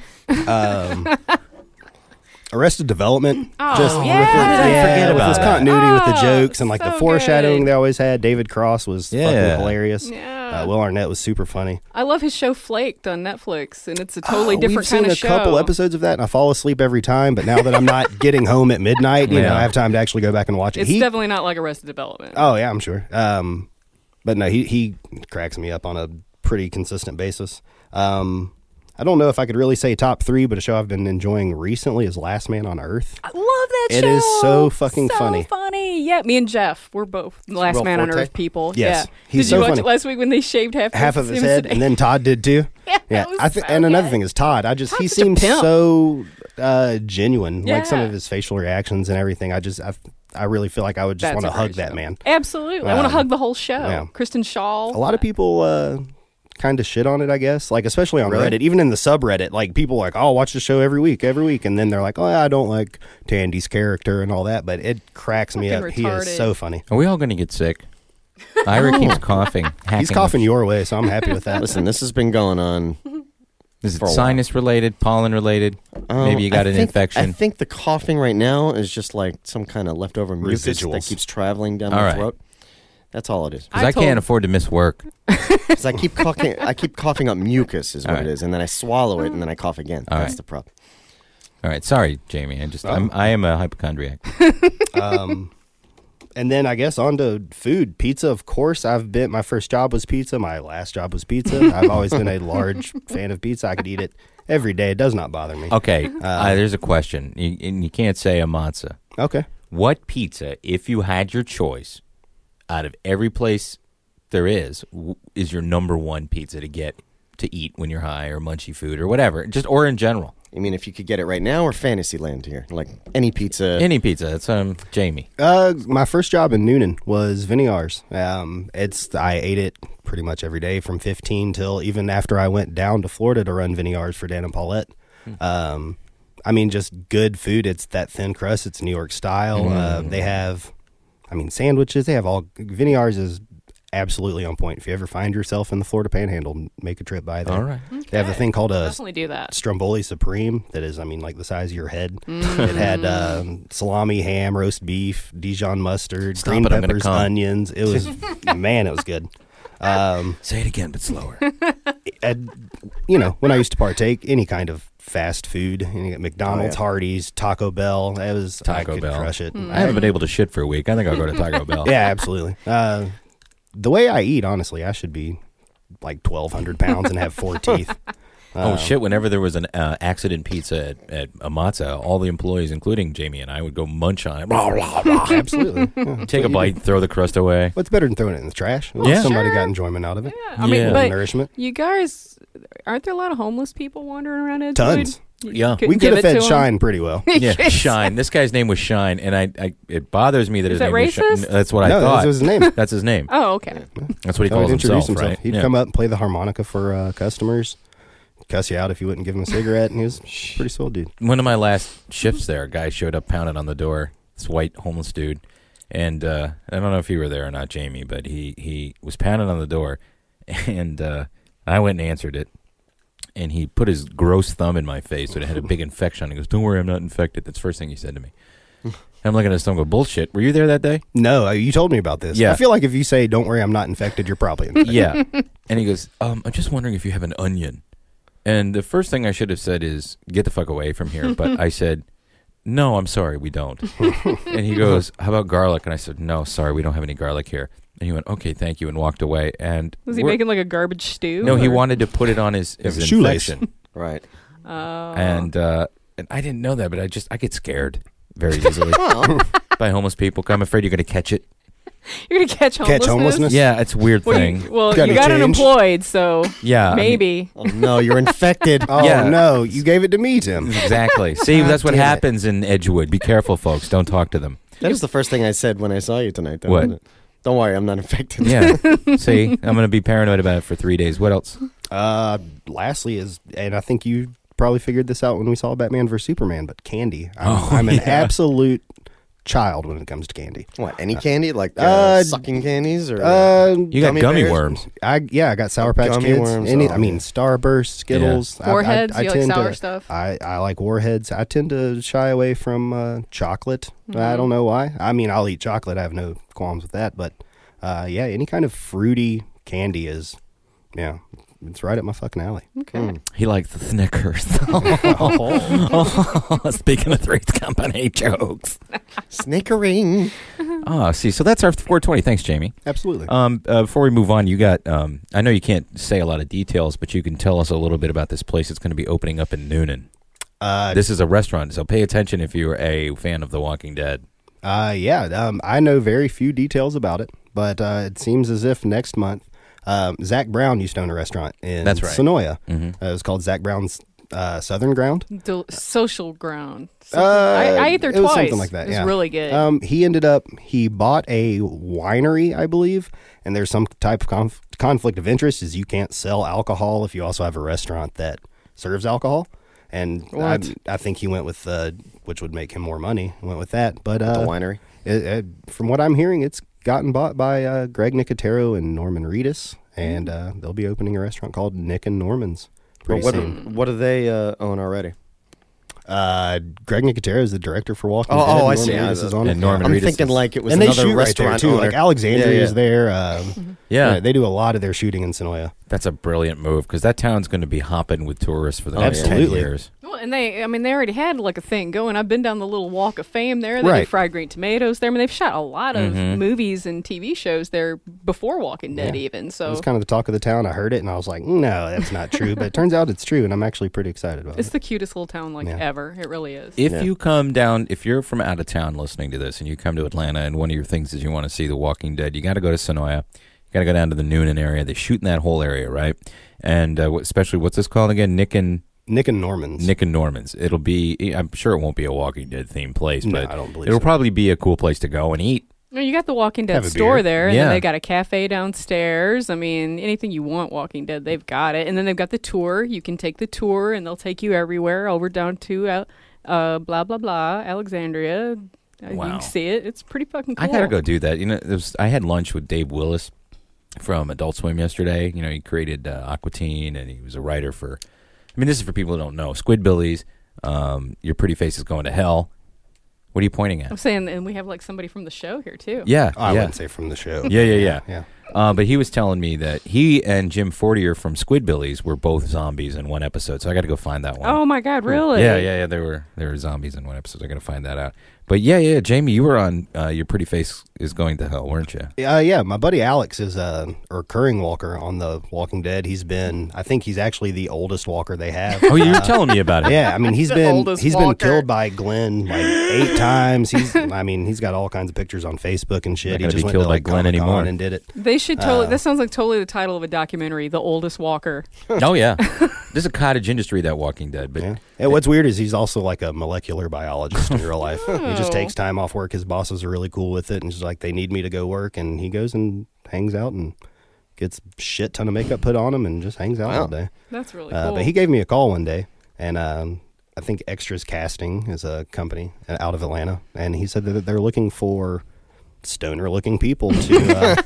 Arrested Development. Oh, just forget about his that. continuity with the jokes and like so the foreshadowing good. they always had. David Cross was fucking hilarious. Yeah. Will Arnett was super funny. I love his show Flaked on Netflix, and it's a totally different kind of show. We've seen a couple episodes of that, and I fall asleep every time. But now that I'm not getting home at midnight, you know, I have time to actually go back and watch it. It's definitely not like Arrested Development. Oh yeah, I'm sure. But no, he cracks me up on a pretty consistent basis. I don't know if I could really say top three, but a show I've been enjoying recently is Last Man on Earth. I love that show. It is so fucking funny. Yeah, me and Jeff, we're both Last Will Man on Forte? Earth people. Yes. Yeah. He's Did so you watch funny. it last week when they shaved half of his head, and then Todd did too. Yeah. And another thing is Todd. He seems so genuine. Yeah. Like some of his facial reactions and everything. I really feel like I would just want to hug that man. Absolutely. I want to hug the whole show. Yeah. Kristen Shaw. A lot of people kind of shit on it, I guess. Like, especially on Really? Reddit, even in the subreddit, like, people are like, oh, I'll watch the show every week. And then they're like, oh, I don't like Tandy's character and all that. But it cracks me up. Fucking He is retarded. so funny. Are we all going to get sick? Ira keeps coughing. He's hacking coughing your way, so I'm happy with that. Listen, this has been going on. Is it for a while. sinus related, pollen related? Maybe you got an infection. I think the coughing right now is just like some kind of leftover mucus that Residuals. keeps traveling down All my right. throat. That's all it is. Because I can't afford to miss work. Because I keep coughing up mucus is what All it right. is, and then I swallow it, and then I cough again. All That's right. the problem. All right, sorry, Jamie. I am a hypochondriac. And then I guess on to food. Pizza, of course. My first job was pizza. My last job was pizza. I've always been a large fan of pizza. I could eat it every day. It does not bother me. Okay, there's a question, and you can't say a matzo. Okay. What pizza, if you had your choice, out of every place there is your number one pizza to get to eat when you're high or munchy food or whatever, or in general? You mean if you could get it right now or Fantasyland here? Like any pizza? Any pizza. That's Jamie. My first job in Noonan was Vinyar's. I ate it pretty much every day from 15 till even after I went down to Florida to run Vinyar's for Dan and Paulette. I mean, just good food. It's that thin crust. It's New York style. They have, sandwiches. They have all. Vinyar's is absolutely on point. If you ever find yourself in the Florida Panhandle, make a trip by there. All right. They have a thing called a Definitely do that. Stromboli Supreme that is, like the size of your head. It had salami, ham, roast beef, Dijon mustard, green I'm gonna peppers, come. onions. It was, man, it was good. Say it again, but slower. When I used to partake any kind of fast food, McDonald's, Oh, yeah. Hardee's, Taco Bell, I could Bell. crush it. I haven't been able to shit for a week. I think I'll go to Taco Bell. Yeah, absolutely. The way I eat, honestly, I should be like 1,200 pounds and have 4 teeth. Oh shit! Whenever there was an accident pizza at Amatza, all the employees, including Jamie and I, would go munch on it. Blah, blah, blah. Absolutely. Yeah, Take a bite, throw the crust away. What's better than throwing it in the trash? Yeah. Somebody got enjoyment out of it. I mean, but nourishment. you guys, aren't there a lot of homeless people wandering around Edgewood? Tons. Yeah. We could have fed Shine pretty well. Yeah, Shine. This guy's name was Shine, and it bothers me that Is his that name was Shine. racist? That's what I No, thought. that was his name. That's his name. Oh, okay. That's what he So calls he'd introduce himself, right? He'd come up and play the harmonica for customers, cuss you out if you wouldn't give him a cigarette, and he was a pretty swell dude. One of my last shifts there, a guy showed up pounding on the door, this white homeless dude. And I don't know if you were there or not, Jamie, but he was pounding on the door, and I went and answered it. And he put his gross thumb in my face, so it had a big infection. He goes, "Don't worry, I'm not infected." That's the first thing he said to me. And I'm looking at his thumb and go, "Bullshit. Were you there that day?" No, you told me about this. Yeah. I feel like if you say, "Don't worry, I'm not infected," you're probably infected. Yeah. And he goes, I'm just wondering if you have an onion. And the first thing I should have said is, "Get the fuck away from here." But I said, "No, I'm sorry, we don't." And he goes, "How about garlic?" And I said, "No, sorry, we don't have any garlic here." And he went, "Okay, thank you," and walked away. And Was he making like a garbage stew? No, he or- wanted to put it on his shoelace. infection. Right. Oh. And I didn't know that, but I get scared very easily by homeless people. I'm afraid you're going to catch it. You're going to catch homelessness? Yeah, it's a weird thing. You got unemployed, so Yeah, maybe. Oh, no, you're infected. Oh, Yeah. no, you gave it to me, Tim. Exactly. See, God that's what damn it. happens in Edgewood. Be careful, folks. Don't talk to them. That was the first thing I said when I saw you tonight. Though, What? wasn't it? Don't worry, I'm not infected. Yeah. See, I'm going to be paranoid about it for 3 days. What else? Lastly and I think you probably figured this out when we saw Batman vs. Superman, but candy. I'm an absolute child when it comes to candy. What, any candy? Like sucking candies? Or You got gummy bears? worms. I got Sour Patch Gummy Kids. worms, Starburst, Skittles. Yeah. Warheads? You like tend sour to- stuff? I like Warheads. I tend to shy away from chocolate. Mm-hmm. I don't know why. I mean, I'll eat chocolate. I have no qualms with that. But any kind of fruity candy is, it's right up my fucking alley. Okay. He likes the Snickers. Speaking of Three's Company jokes. Snickering. See, so that's our 420. Thanks, Jamie. Absolutely. Before we move on, you got, I know you can't say a lot of details, but you can tell us a little bit about this place that's going to be opening up in Noonan. This is a restaurant, so pay attention if you're a fan of The Walking Dead. I know very few details about it, but it seems as if next month, Zach Brown used to own a restaurant in That's right. Sonoya. Mhm. It was called Zach Brown's Southern Ground. Social Ground. I ate there it was twice. something like that. It was yeah. really good. He bought a winery, I believe, and there's some type of conflict of interest is you can't sell alcohol if you also have a restaurant that serves alcohol. And I think he went with which would make him more money. Went with that, but the winery. From what I'm hearing, it's gotten bought by Greg Nicotero and Norman Reedus, and they'll be opening a restaurant called Nick and Norman's pretty soon. What do they own already? Greg Nicotero is the director for Walking Dead. Oh, I see. Is on it. Norman I'm thinking like it was and another they shoot restaurant right there too. owner. Like Alexandria is there. They do a lot of their shooting in Sonoya. That's a brilliant move because that town's going to be hopping with tourists for the next 10 years. Well, and they already had like a thing going. I've been down the little Walk of Fame there. They Right. do fried green tomatoes there. I mean, they've shot a lot of movies and TV shows there before Walking Dead, even. It So was kind of the talk of the town. I heard it and I was like, no, that's not true. But it turns out it's true, and I'm actually pretty excited about it's it. the cutest little town ever. It really is. If you come down, if you're from out of town listening to this and you come to Atlanta and one of your things is you want to see The Walking Dead, you got to go to Sonoya. You got to go down to the Noonan area. They shoot in that whole area, right? And especially, what's this called again? Nick and Norman's. Nick and Norman's. It'll be, I'm sure it won't be a Walking Dead themed place, No, but I don't believe it'll so. probably be a cool place to go and eat. Well, you got the Walking Dead Have a store beer. there, and Yeah. then they got a cafe downstairs. I mean, anything you want Walking Dead, they've got it. And then they've got the tour. You can take the tour, and they'll take you everywhere, over down to blah, blah, blah, Alexandria. You Wow. can see it. It's pretty fucking cool. I got to go do that. You know, I had lunch with Dave Willis from Adult Swim yesterday. You know, he created Aqua Teen, and he was a writer for, I mean, this is for people who don't know, Squidbillies, Your Pretty Face is Going to Hell. What are you pointing at? I'm saying, and we have like somebody from the show here, too. Yeah. I wouldn't say from the show. Yeah. But he was telling me that he and Jim Fortier from Squidbillies were both zombies in one episode, so I got to go find that one. Oh, my God, really? Yeah. They were zombies in one episode. So I got to find that out. But yeah, Jamie, you were on Your Pretty Face is Going to Hell, weren't you? Yeah, my buddy Alex is a recurring walker on The Walking Dead. I think he's actually the oldest walker they have. Oh, you were telling me about it. Yeah, I mean, he's The been oldest been walker. killed by Glenn like 8 times. He's got all kinds of pictures on Facebook and shit. Not He gonna just be went killed to by like Glenn Comic-Con anymore. and did it. They should totally, that sounds like totally the title of a documentary, The Oldest Walker. Oh, yeah. There's a cottage industry, that Walking Dead. But And what's weird is he's also like a molecular biologist in real life. He just takes time off work. His bosses are really cool with it, and just like, they need me to go work, and he goes and hangs out and gets shit ton of makeup put on him and just hangs out all day. That's really cool. But he gave me a call one day, and I think Extras Casting is a company out of Atlanta, and he said that they're looking for stoner-looking people to,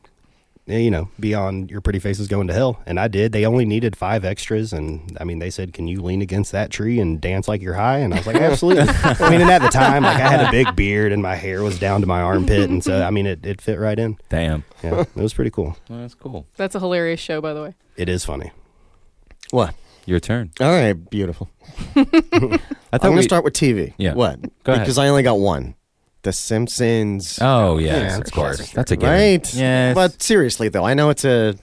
be on Your Pretty Face is Going to Hell. And I did. They only needed 5 extras, and I mean, they said, "Can you lean against that tree and dance like you're high?" And I was like, "Absolutely." I mean, and at the time, like, I had a big beard and my hair was down to my armpit, and so I mean, it fit right in. Damn. Yeah, it was pretty cool. Well, that's cool. That's a hilarious show, by the way. It is funny. What? Your turn. All right, beautiful. I I'm going to start with TV. Yeah. What? Go ahead. Because I only got one. The Simpsons. Oh, yes, Yeah, of it's course. classic. That's a given. Right? Yes. But seriously, though, I know it's a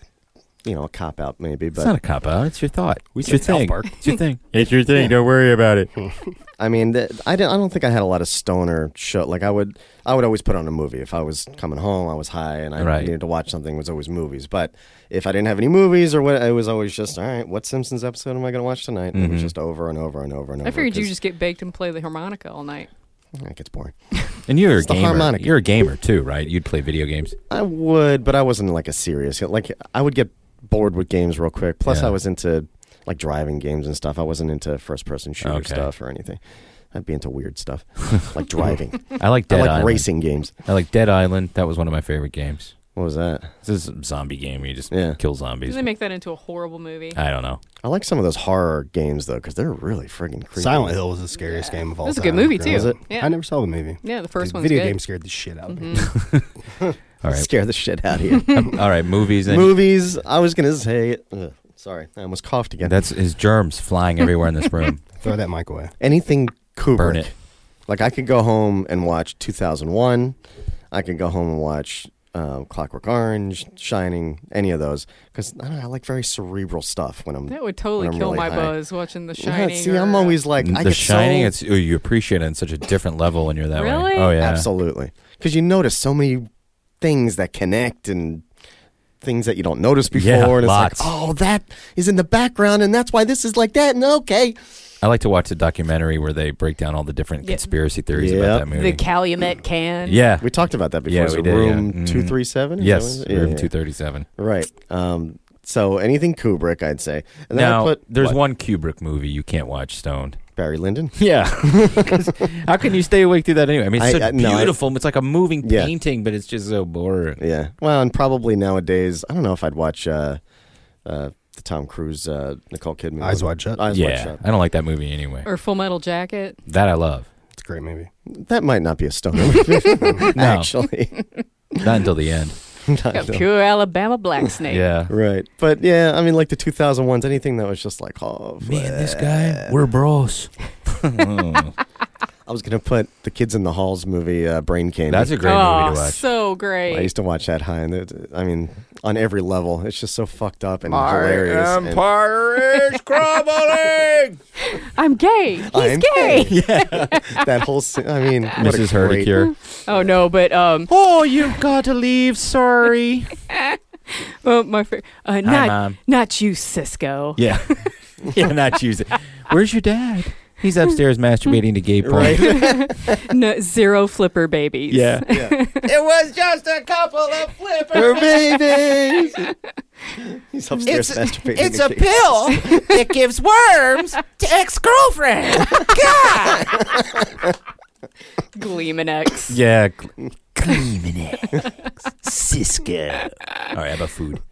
cop-out maybe, but It's not a cop-out. It's your thought. We It's your said South thing. Park. It's your thing. It's your thing. Don't worry about it. I mean, I don't think I had a lot of stoner show. Like, I would always put on a movie. If I was coming home, I was high, and I Right. needed to watch something, it was always movies. But if I didn't have any movies or what, it was always just, all right, what Simpsons episode am I going to watch tonight? And it was just over and over and over and over. I figured you 'cause just get baked and play the harmonica all night. It gets boring. And you're a It's the gamer. harmonica. You're a gamer, too, right? You'd play video games. I would, but I wasn't like a serious. Like, I would get bored with games real quick. Plus, Yeah. I was into like driving games and stuff. I wasn't into first-person shooter Okay. stuff or anything. I'd be into weird stuff like driving. I like Dead Island. racing games. I like Dead Island. That was one of my favorite games. What was that? This is a zombie game where you just Yeah. kill Did zombies. they make that into a horrible movie? I don't know. I like some of those horror games though, because they're really friggin' creepy. Silent Hill was the scariest game of all It was a time. good movie, too. Was it? Yeah. I never saw the movie. Yeah, the first The one's video good. game scared the shit out of me. All right. Scare the shit out of you. All right, movies. And Movies. I was gonna say. Sorry, I almost coughed again. That's his germs flying everywhere in this room. Throw that mic away. Anything Kubrick. Burn it. Like, I could go home and watch 2001. I could go home and watch Clockwork Orange, Shining, any of those. Because, I don't know, I like very cerebral stuff when I'm That would totally when I'm kill really my high. buzz watching The Yeah, Shining. see, I'm always like, I The get Shining, so... you appreciate it on such a different level when you're that Really? way. Oh, yeah. Absolutely. Because you notice so many things that connect and... things that you don't notice before. Yeah, and it's lots. like, oh, that is in the background, and that's why this is like that. And okay. I like to watch the documentary where they break down all the different conspiracy theories about that movie. The Calumet can. Yeah. We talked about that before. Yeah, So we did, Room yeah. 237? Yes, Yeah, Room yeah. 237. Right. So anything Kubrick, I'd say. And then Now, I put, there's what? one Kubrick movie you can't watch stoned. Barry Lyndon? Yeah. 'Cause how can you stay awake through that anyway? I mean, it's so no, beautiful. It's like a moving Yeah. painting, but it's just so boring. Yeah. Well, and probably nowadays, I don't know if I'd watch the Tom Cruise, Nicole Kidman. Eyes Wide Shut. Eyes Wide Shut. I don't like that movie anyway. Or Full Metal Jacket. That I love. It's a great movie. That might not be a stoner movie, No. actually. Not until the end. Got pure Alabama black snake. Yeah. Right. But yeah, I mean, like the 2001s, anything that was just like, oh, Me and this guy, we're bros. I was going to put the Kids in the Halls movie, Brain Candy. That's a great movie to watch. So great. I used to watch that high, and I mean, on every level, it's just so fucked up and hilarious. Empire is crumbling. I'm gay. He's I'm gay. Yeah, that whole scene. I mean, what a Mrs. great- Herdecure. Oh no, but Oh, you've got to leave. Sorry. oh, my Hi, not Mom. not you, Cisco. Yeah. Yeah, not use it. Where's your dad? He's upstairs masturbating to gay porn. Right. No, zero flipper babies. Yeah. It was just a couple of flippers. Her babies. He's upstairs masturbating. It's a pill that gives worms to ex-girlfriend. God. Gleeman X. Yeah. Gleeman X. Cisco. All right, how about food?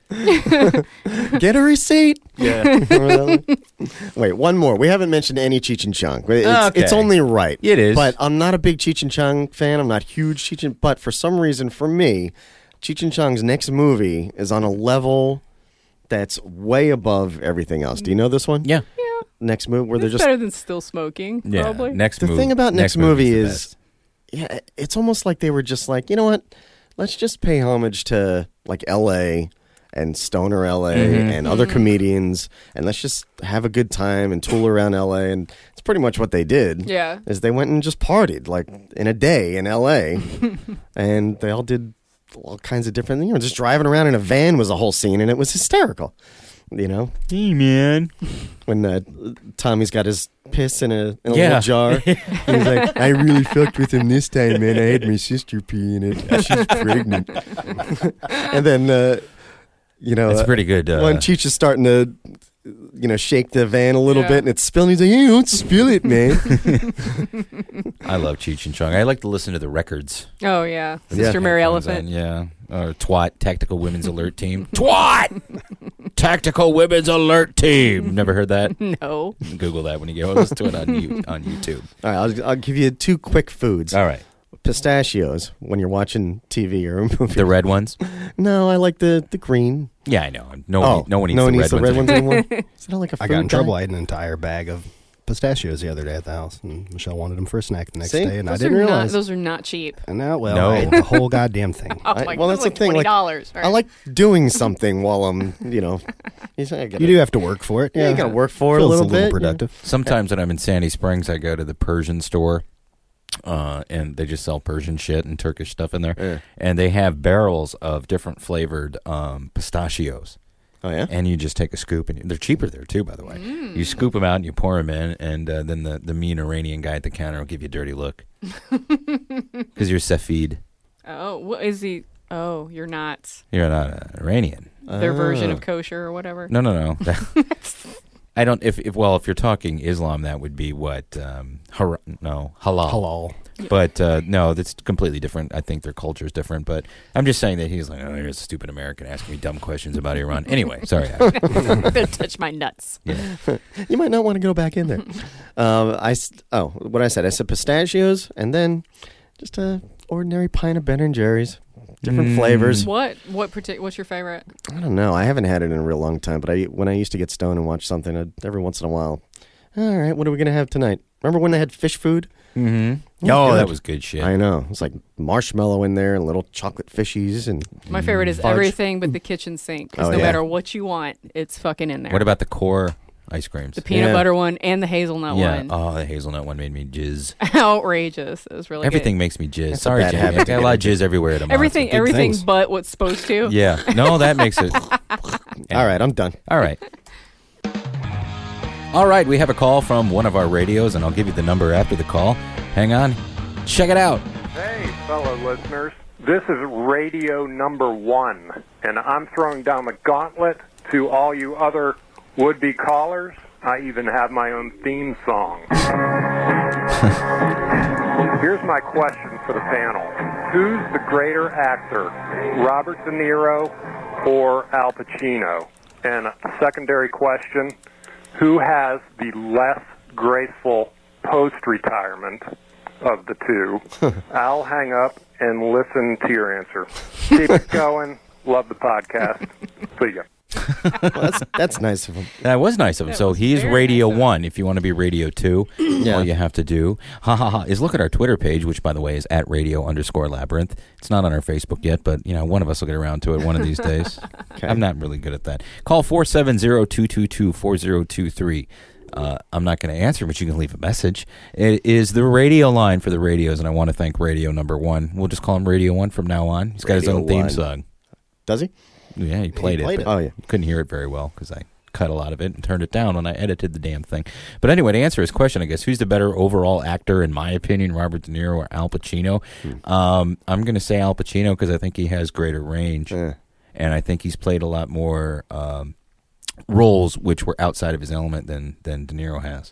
Get a receipt. Yeah. Wait, one more. We haven't mentioned any Cheech and Chong. Okay. It's only right. It is. But I'm not a big Cheech and Chong fan. I'm not huge Cheech and... But for some reason, for me, Cheech and Chong's next movie is on a level that's way above everything else. Do you know this one? Yeah. Next movie where they're It's just... better than still smoking. Yeah. Probably. Next The movie. thing about next movie movie's the is... best. Yeah, it's almost like they were just like, you know what? Let's just pay homage to like L.A., and Stoner LA and other comedians, and let's just have a good time and tool around LA. And it's pretty much what they did. Yeah. Is they went and just partied like in a day in LA, and they all did all kinds of different things. Just driving around in a van was a whole scene, and it was hysterical. You know, hey man, when Tommy's got his piss in a Yeah. little jar, and he's like, "I really fucked with him this time, man. I had my sister pee in it. She's pregnant." And then. You know, That's pretty good. When Cheech is starting to, shake the van a little bit and it's spilling, he's like, "Hey, don't spill it, man." I love Cheech and Chong. I like to listen to the records. Oh yeah, Sister Mary Elephant. Yeah. Or TWAT, Tactical Women's Alert Team. TWAT! Tactical Women's Alert Team. Never heard that? No. Google that when you go listen to it on YouTube. All right, I'll give you two quick foods. All right. Pistachios when you're watching TV or a movie. The red ones? No, I like the green. Yeah, I know. No one eats the red ones anymore. Is that like a food I got in guy? trouble. I had an entire bag of pistachios the other day at the house, and Michelle wanted them for a snack the next See? day, and Those I didn't are realize. those are not cheap. And now, well, No. I ate the whole goddamn thing. Oh my well, God, that's the like thing. Like, $20. I like doing something while I'm, you You do have to work for it. Yeah, you got to work for it a Feels little bit. productive. Sometimes when I'm in Sandy Springs, I go to the Persian store, and they just sell Persian shit and Turkish stuff in there. Yeah. And they have barrels of different flavored pistachios. Oh, yeah? And you just take a scoop, and they're cheaper there, too, by the way. You scoop them out, and you pour them in, and then the mean Iranian guy at the counter will give you a dirty look. Because you're Safed. Oh, what is he? Oh, you're not. You're not Iranian. Their version of kosher or whatever. No. I don't. If you're talking Islam, that would be what halal. Halal. But no, that's completely different. I think their culture is different. But I'm just saying that he's like, oh, here's a stupid American asking me dumb questions about Iran. Anyway, sorry. Don't touch my nuts. Yeah. You might not want to go back in there. What I said pistachios, and then just a ordinary pint of Ben & Jerry's. Different flavors. What's your favorite? I don't know. I haven't had it in a real long time, but when I used to get stoned and watch something, every once in a while, all right, what are we going to have tonight? Remember when they had fish food? Mm-hmm. Oh, that was good shit. I know. It's like marshmallow in there and little chocolate fishies. And My favorite is fudge. everything but the kitchen sink. Because no matter what you want, it's fucking in there. What about the core? ice creams. The peanut butter one and the hazelnut one. Oh, the hazelnut one made me jizz. Outrageous. It was really Everything good. makes me jizz. That's Sorry, a bad Jamie. habit I got a lot of jizz everywhere at a Everything but what's supposed to. Yeah. No, that makes it. All right, I'm done. All right. All right, we have a call from one of our radios, and I'll give you the number after the call. Hang on. Check it out. Hey, fellow listeners. This is radio number 1, and I'm throwing down the gauntlet to all you other would-be callers. I even have my own theme song. Here's my question for the panel. Who's the greater actor, Robert De Niro or Al Pacino? And a secondary question, who has the less graceful post-retirement of the two? I'll hang up and listen to your answer. Keep it going. Love the podcast. See ya. Well, that's nice of him. That was nice of him. So he's Radio 1. If you want to be Radio 2, all you have to do is look at our Twitter page, which, by the way, is at radio_labyrinth. It's not on our Facebook yet, but one of us will get around to it one of these days. Okay. I'm not really good at that. Call 470-222-4023. I'm not going to answer, but you can leave a message. It is the radio line for the radios, and I want to thank Radio number 1. We'll just call him Radio 1 from now on. He's got his own theme song. Does he? Yeah, he played it. Oh, yeah. Couldn't hear it very well because I cut a lot of it and turned it down when I edited the damn thing. But anyway, to answer his question, I guess, who's the better overall actor, in my opinion, Robert De Niro or Al Pacino? I'm going to say Al Pacino because I think he has greater range. And I think he's played a lot more roles which were outside of his element than De Niro has.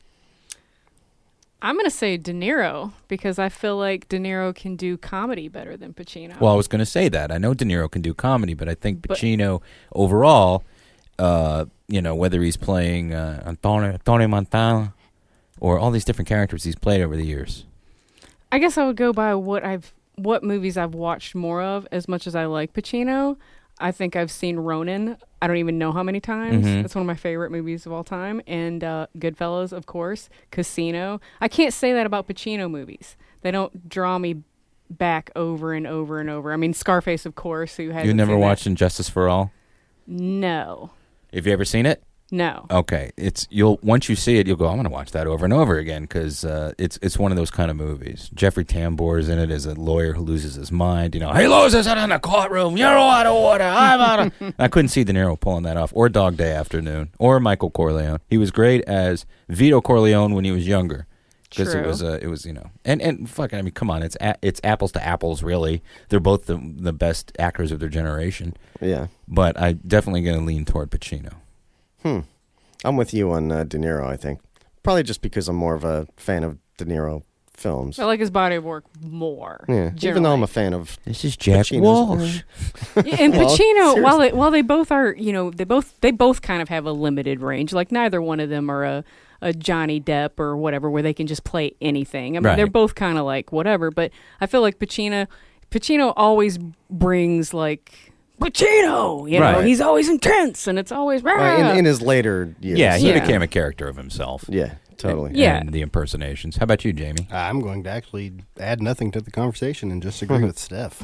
I'm going to say De Niro because I feel like De Niro can do comedy better than Pacino. Well, I was going to say that. I know De Niro can do comedy, but I think Pacino overall, whether he's playing Tony Montana or all these different characters he's played over the years. I guess I would go by what movies I've watched more of. As much as I like Pacino, I think I've seen Ronin. I don't even know how many times. It's one of my favorite movies of all time. And Goodfellas, of course. Casino. I can't say that about Pacino movies. They don't draw me back over and over and over. I mean, Scarface, of course. Who hasn't You never seen watched that? Injustice for All? No. Have you ever seen it? No. Okay, once you see it, you'll go, I'm going to watch that over and over again because it's one of those kind of movies. Jeffrey Tambor is in it as a lawyer who loses his mind. He loses it in the courtroom. You're out of order. I'm out of. I couldn't see De Niro pulling that off, or Dog Day Afternoon, or Michael Corleone. He was great as Vito Corleone when he was younger because it was and fucking, I mean, come on, it's apples to apples, really. They're both the best actors of their generation. Yeah, but I definitely going to lean toward Pacino. I'm with you on De Niro, I think. Probably just because I'm more of a fan of De Niro films. I like his body of work more. Yeah, even though I'm a fan of This is Jack Pacino's. Walsh. Yeah, and Well, Pacino, seriously. while they both are, they both kind of have a limited range. Like neither one of them are a Johnny Depp or whatever, where they can just play anything. I mean, they're both kind of like whatever. But I feel like Pacino always brings like Pacino. He's always intense, and it's always in his later years. Yeah, he became a character of himself. Yeah, totally. And the impersonations. How about you, Jamie? I'm going to actually add nothing to the conversation and just agree with Steph.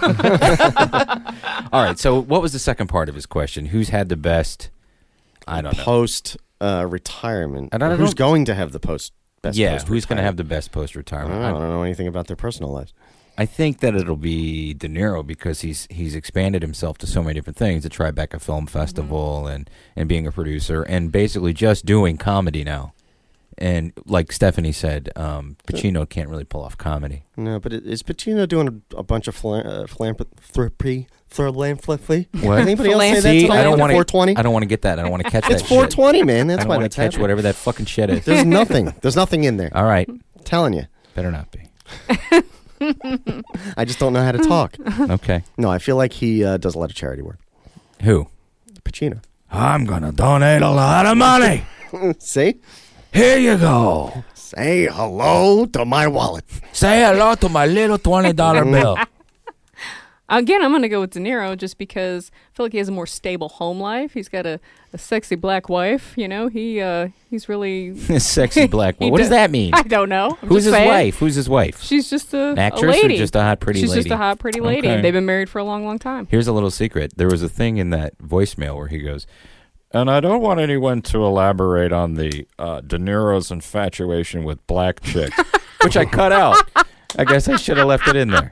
All right, so what was the second part of his question? Who's had the best, I don't know. Post-retirement. I don't Who's know. going to have the best post-retirement? Who's going to have the best post-retirement? I don't know anything about their personal lives. I think that it'll be De Niro because he's expanded himself to so many different things, the Tribeca Film Festival and being a producer and basically just doing comedy now. And like Stephanie said, Pacino can't really pull off comedy. No, but is Pacino doing a bunch of philanthropy? What? Anybody else say that See, tonight? I don't want 420? I don't want to get that. I don't want to catch that. It's 420, man. That's I don't why want that's to catch happening. whatever that fucking shit is. There's nothing. There's nothing in there. All right. I'm telling you. Better not be. I just don't know how to talk. Okay. No, I feel like he does a lot of charity work. Who? Pacino. I'm going to donate a lot of money. See? Here you go. Say hello to my wallet. Say hello to my little $20 bill. Again, I'm going to go with De Niro just because I feel like he has a more stable home life. He's got a sexy black wife. He's really Sexy black wife. What does that mean? I don't know. Who's his wife? Who's his wife? She's just an actress lady. or just a hot pretty lady? She's just a hot pretty lady. Okay. They've been married for a long, long time. Here's a little secret. There was a thing in that voicemail where he goes, And I don't want anyone to elaborate on the De Niro's infatuation with black chicks, which I cut out. I guess I should have left it in there.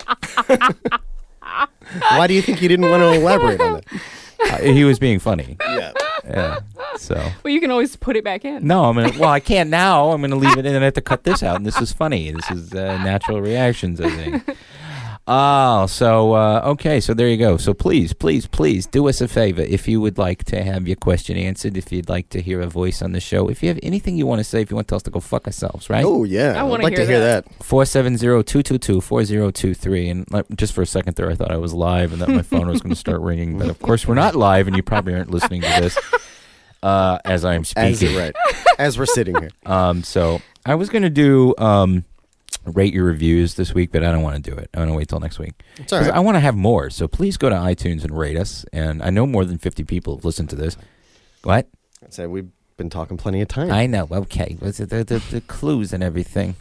Why do you think you didn't want to elaborate on that? He was being funny. Yeah. So. Well, you can always put it back in. No, I can't now. I'm gonna leave it in and I have to cut this out. And this is funny. This is natural reactions, I think. Oh, so okay, so there you go. So please do us a favor if you would like to have your question answered, if you'd like to hear a voice on the show, if you have anything you want to say, if you want to tell us to go fuck ourselves, right? Oh yeah, I'd like to hear that. 470-222-4023. And just for a second there, I thought I was live and that my phone was going to start ringing, but of course we're not live, and you probably aren't listening to this as I'm speaking. As we're sitting here. So I was going to do. Rate your reviews this week, but I don't want to do it. I want to wait till next week. It's all right. I want to have more, so please go to iTunes and rate us. And I know more than 50 people have listened to this. What? I'd say we've been talking plenty of time. I know. Okay. Was it the clues and everything?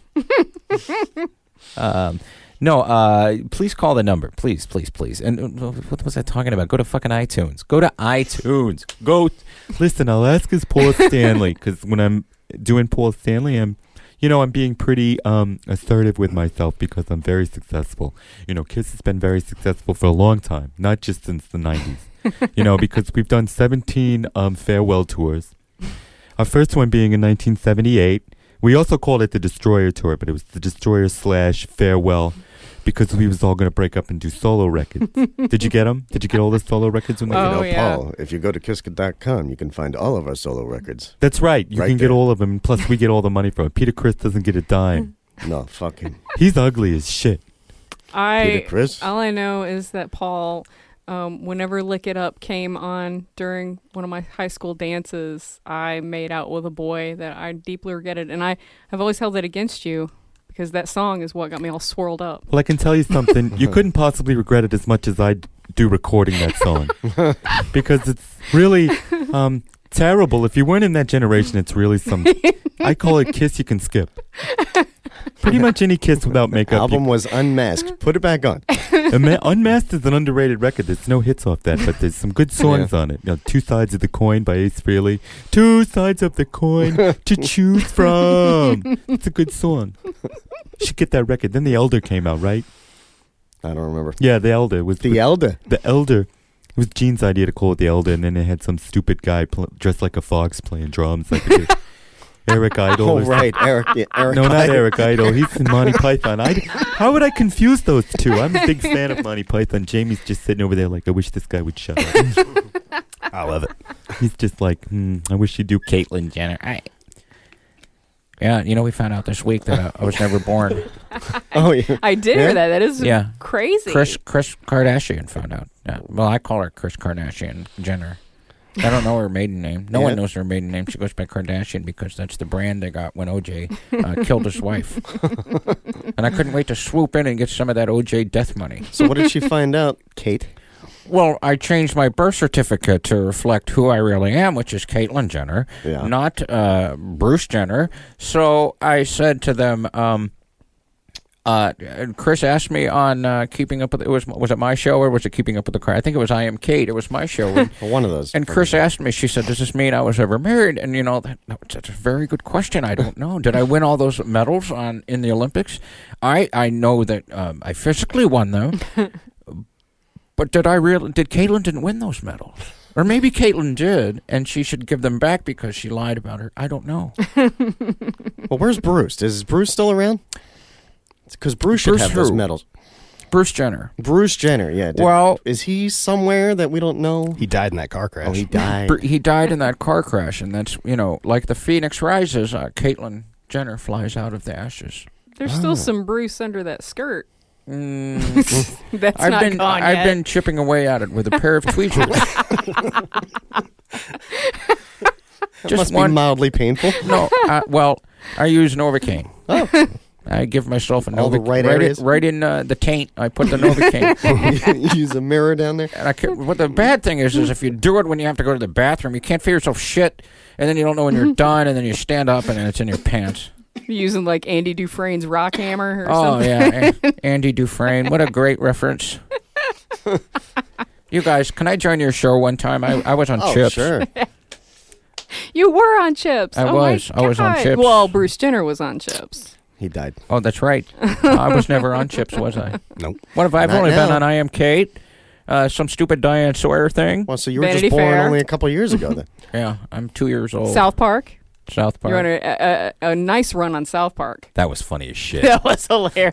No, please call the number. Please. And what was I talking about? Go to fucking iTunes. Go to iTunes. Go. Listen, I'll ask as Paul Stanley, because when I'm doing Paul Stanley, I'm being pretty assertive with myself because I'm very successful. Kiss has been very successful for a long time, not just since the 90s. Because we've done 17 farewell tours. Our first one being in 1978. We also called it the Destroyer Tour, but it was the Destroyer / farewell because we was all going to break up and do solo records. Did you get them? Did you get all the solo records? Paul, if you go to Kiska.com, you can find all of our solo records. That's right. You can get all of them. Plus, we get all the money from it. Peter Criss doesn't get a dime. No, fuck him. He's ugly as shit. Peter Criss? All I know is that Paul, whenever Lick It Up came on during one of my high school dances, I made out with a boy that I deeply regretted. And I have always held it against you, because that song is what got me all swirled up. Well, I can tell you something. You couldn't possibly regret it as much as I do recording that song. Because it's really terrible. If you weren't in that generation, it's really some... I call it Kiss You Can Skip. Pretty much any Kiss without makeup. The album was Unmasked. Put it back on. Unmasked is an underrated record. There's no hits off that, but there's some good songs on it. Two Sides of the Coin by Ace Frehley. 2 sides of the coin to choose from. It's a good song. You should get that record. Then The Elder came out, right? I don't remember. Yeah, The Elder. The Elder? The Elder. It was Gene's idea to call it The Elder, and then they had some stupid guy dressed like a fox playing drums. Like Eric Idle. Oh, right. Eric No, not Eric Idle. He's in Monty Python. How would I confuse those two? I'm a big fan of Monty Python. Jamie's just sitting over there like, I wish this guy would shut up. I love it. He's just like, I wish you'd do Caitlyn Jenner. Yeah, we found out this week that I was never born. Oh, yeah. I did hear that. That is crazy. Kris Kardashian found out. Yeah. Well, I call her Kris Kardashian Jenner. I don't know her maiden name. No one knows her maiden name. She goes by Kardashian because that's the brand they got when O.J. Killed his wife. And I couldn't wait to swoop in and get some of that O.J. death money. So what did she find out, Kate? Well, I changed my birth certificate to reflect who I really am, which is Caitlyn Jenner, not Bruce Jenner. So I said to them, Chris asked me on Keeping Up with was it my show or was it Keeping Up with the Crowd? I think it was I Am Kate. It was my show. One of those. And Chris asked me, she said, does this mean I was ever married? And that's a very good question. I don't know. Did I win all those medals in the Olympics? I know that I physically won them. But did Caitlyn didn't win those medals? Or maybe Caitlyn did, and she should give them back because she lied about her. I don't know. Well, where's Bruce? Is Bruce still around? Because Bruce should have those medals. Bruce Jenner. Bruce Jenner, yeah. Well, is he somewhere that we don't know? He died in that car crash. Oh, he died. He died in that car crash, and that's, like the Phoenix rises, Caitlyn Jenner flies out of the ashes. There's still some Bruce under that skirt. That's not gone yet. I've been chipping away at it with a pair of tweezers. Must be mildly painful. No, I use Novocaine. Oh. I give myself a Novocaine. All the right areas? Right in the taint, I put the Novocaine. You use a mirror down there? And what the bad thing is if you do it when you have to go to the bathroom, you can't feel yourself shit, and then you don't know when you're done, and then you stand up, and then it's in your pants. Using like Andy Dufresne's rock hammer or something. Oh, yeah. Andy Dufresne. What a great reference. You guys, can I join your show one time? I was on Chips. Sure. You were on Chips. I Oh was. my I was on God. Chips. Well, Bruce Jenner was on Chips. He died. Oh, that's right. I was never on Chips, was I? Nope. What if I've Not only been now. on I Am Kate? Some stupid Diane Sawyer thing? Well, so you were Vanity just born Fair. only a couple years ago then. Yeah, I'm 2 years old. South Park. South Park. You're on a nice run on South Park. That was funny as shit. That was hilarious.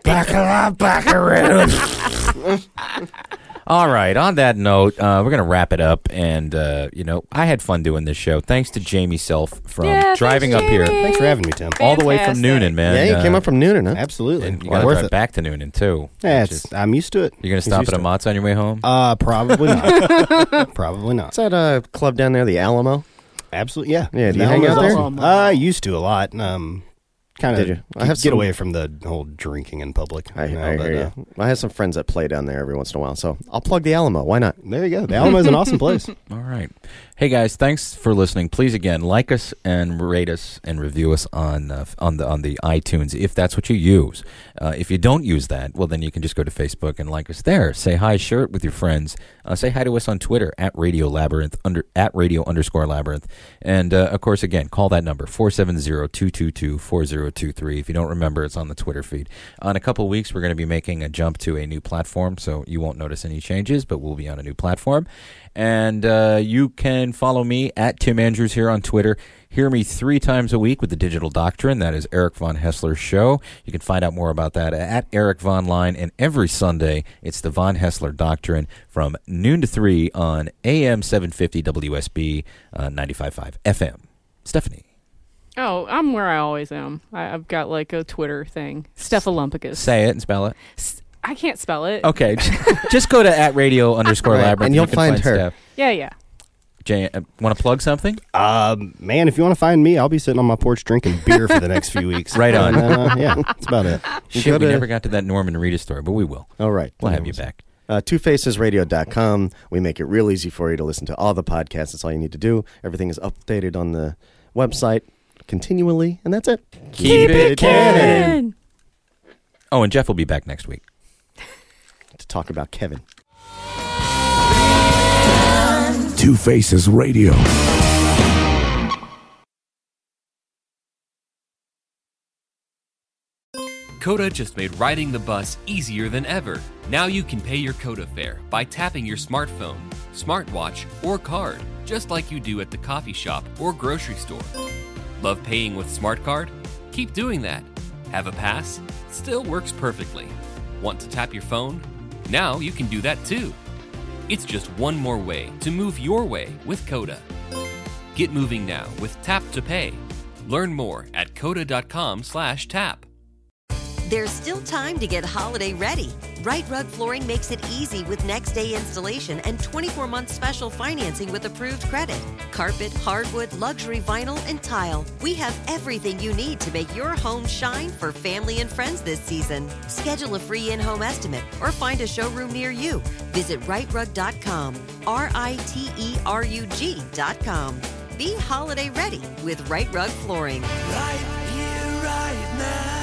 All right. On that note, we're going to wrap it up. And, I had fun doing this show. Thanks to Jamie Self from driving thanks, up here. Jamie. Thanks for having me, Tim. All the way from Fantastic. Noonan, man. Yeah, you came up from Noonan, huh? Absolutely. And you Well, got to worth drive it. back to Noonan, too. Yeah, I'm used to it. You're going to He's stop used at a to it. Mott's on your way home? Probably not. Probably not. What's that club down there, the Alamo? Absolutely, yeah. Yeah, do you That hang one out was there? awesome. I used to a lot. Kind Did of you? I have get some- away from the whole drinking in public. I now, but, hear you. I have some friends that play down there every once in a while, so I'll plug the Alamo. Why not? There you go. The Alamo is an awesome place. All right. Hey, guys, thanks for listening. Please, again, like us and rate us and review us on the iTunes if that's what you use. If you don't use that, well, then you can just go to Facebook and like us there. Say hi, share it with your friends. Say hi to us on Twitter at Radio Labyrinth, at Radio_Labyrinth. And, of course, again, call that number, 470-222-4023. If you don't remember, it's on the Twitter feed. In a couple of weeks, we're going to be making a jump to a new platform, so you won't notice any changes, but we'll be on a new platform. And you can follow me at Tim Andrews here on Twitter. Hear me 3 times a week with the Digital Doctrine. That is Eric Von Hessler's show. You can find out more about that at Eric Von Line. And every Sunday, it's the Von Hessler Doctrine from noon to 3 on AM 750 WSB 95.5 FM. Stephanie. Oh, I'm where I always am. I've got like a Twitter thing. Stephalumpicus. Say it and spell it. I can't spell it. Okay. Just go to at Radio_Labyrinth. and you'll you can find her. Steph. Yeah. Jay, want to plug something? Man, if you want to find me, I'll be sitting on my porch drinking beer for the next few weeks. Right on. And, yeah, that's about it. Shit, we never got to that Norman Reedus story, but we will. All right. We'll have you back. TwoFacesRadio.com. We make it real easy for you to listen to all the podcasts. That's all you need to do. Everything is updated on the website continually, and that's it. Keep it canon. Oh, and Jeff will be back next week to talk about Kevin. Two Faces Radio. Coda just made riding the bus easier than ever. Now you can pay your Coda fare by tapping your smartphone, smartwatch, or card, just like you do at the coffee shop or grocery store. Love paying with Smart Card? Keep doing that. Have a pass? Still works perfectly. Want to tap your phone? Now you can do that too. It's just one more way to move your way with Coda. Get moving now with Tap to Pay. Learn more at coda.com/tap. There's still time to get holiday ready. Right Rug Flooring makes it easy with next day installation and 24-month special financing with approved credit. Carpet, hardwood, luxury vinyl, and tile. We have everything you need to make your home shine for family and friends this season. Schedule a free in-home estimate or find a showroom near you. Visit rightrug.com, RITERUG.com. Be holiday ready with Right Rug Flooring. Right here, right now.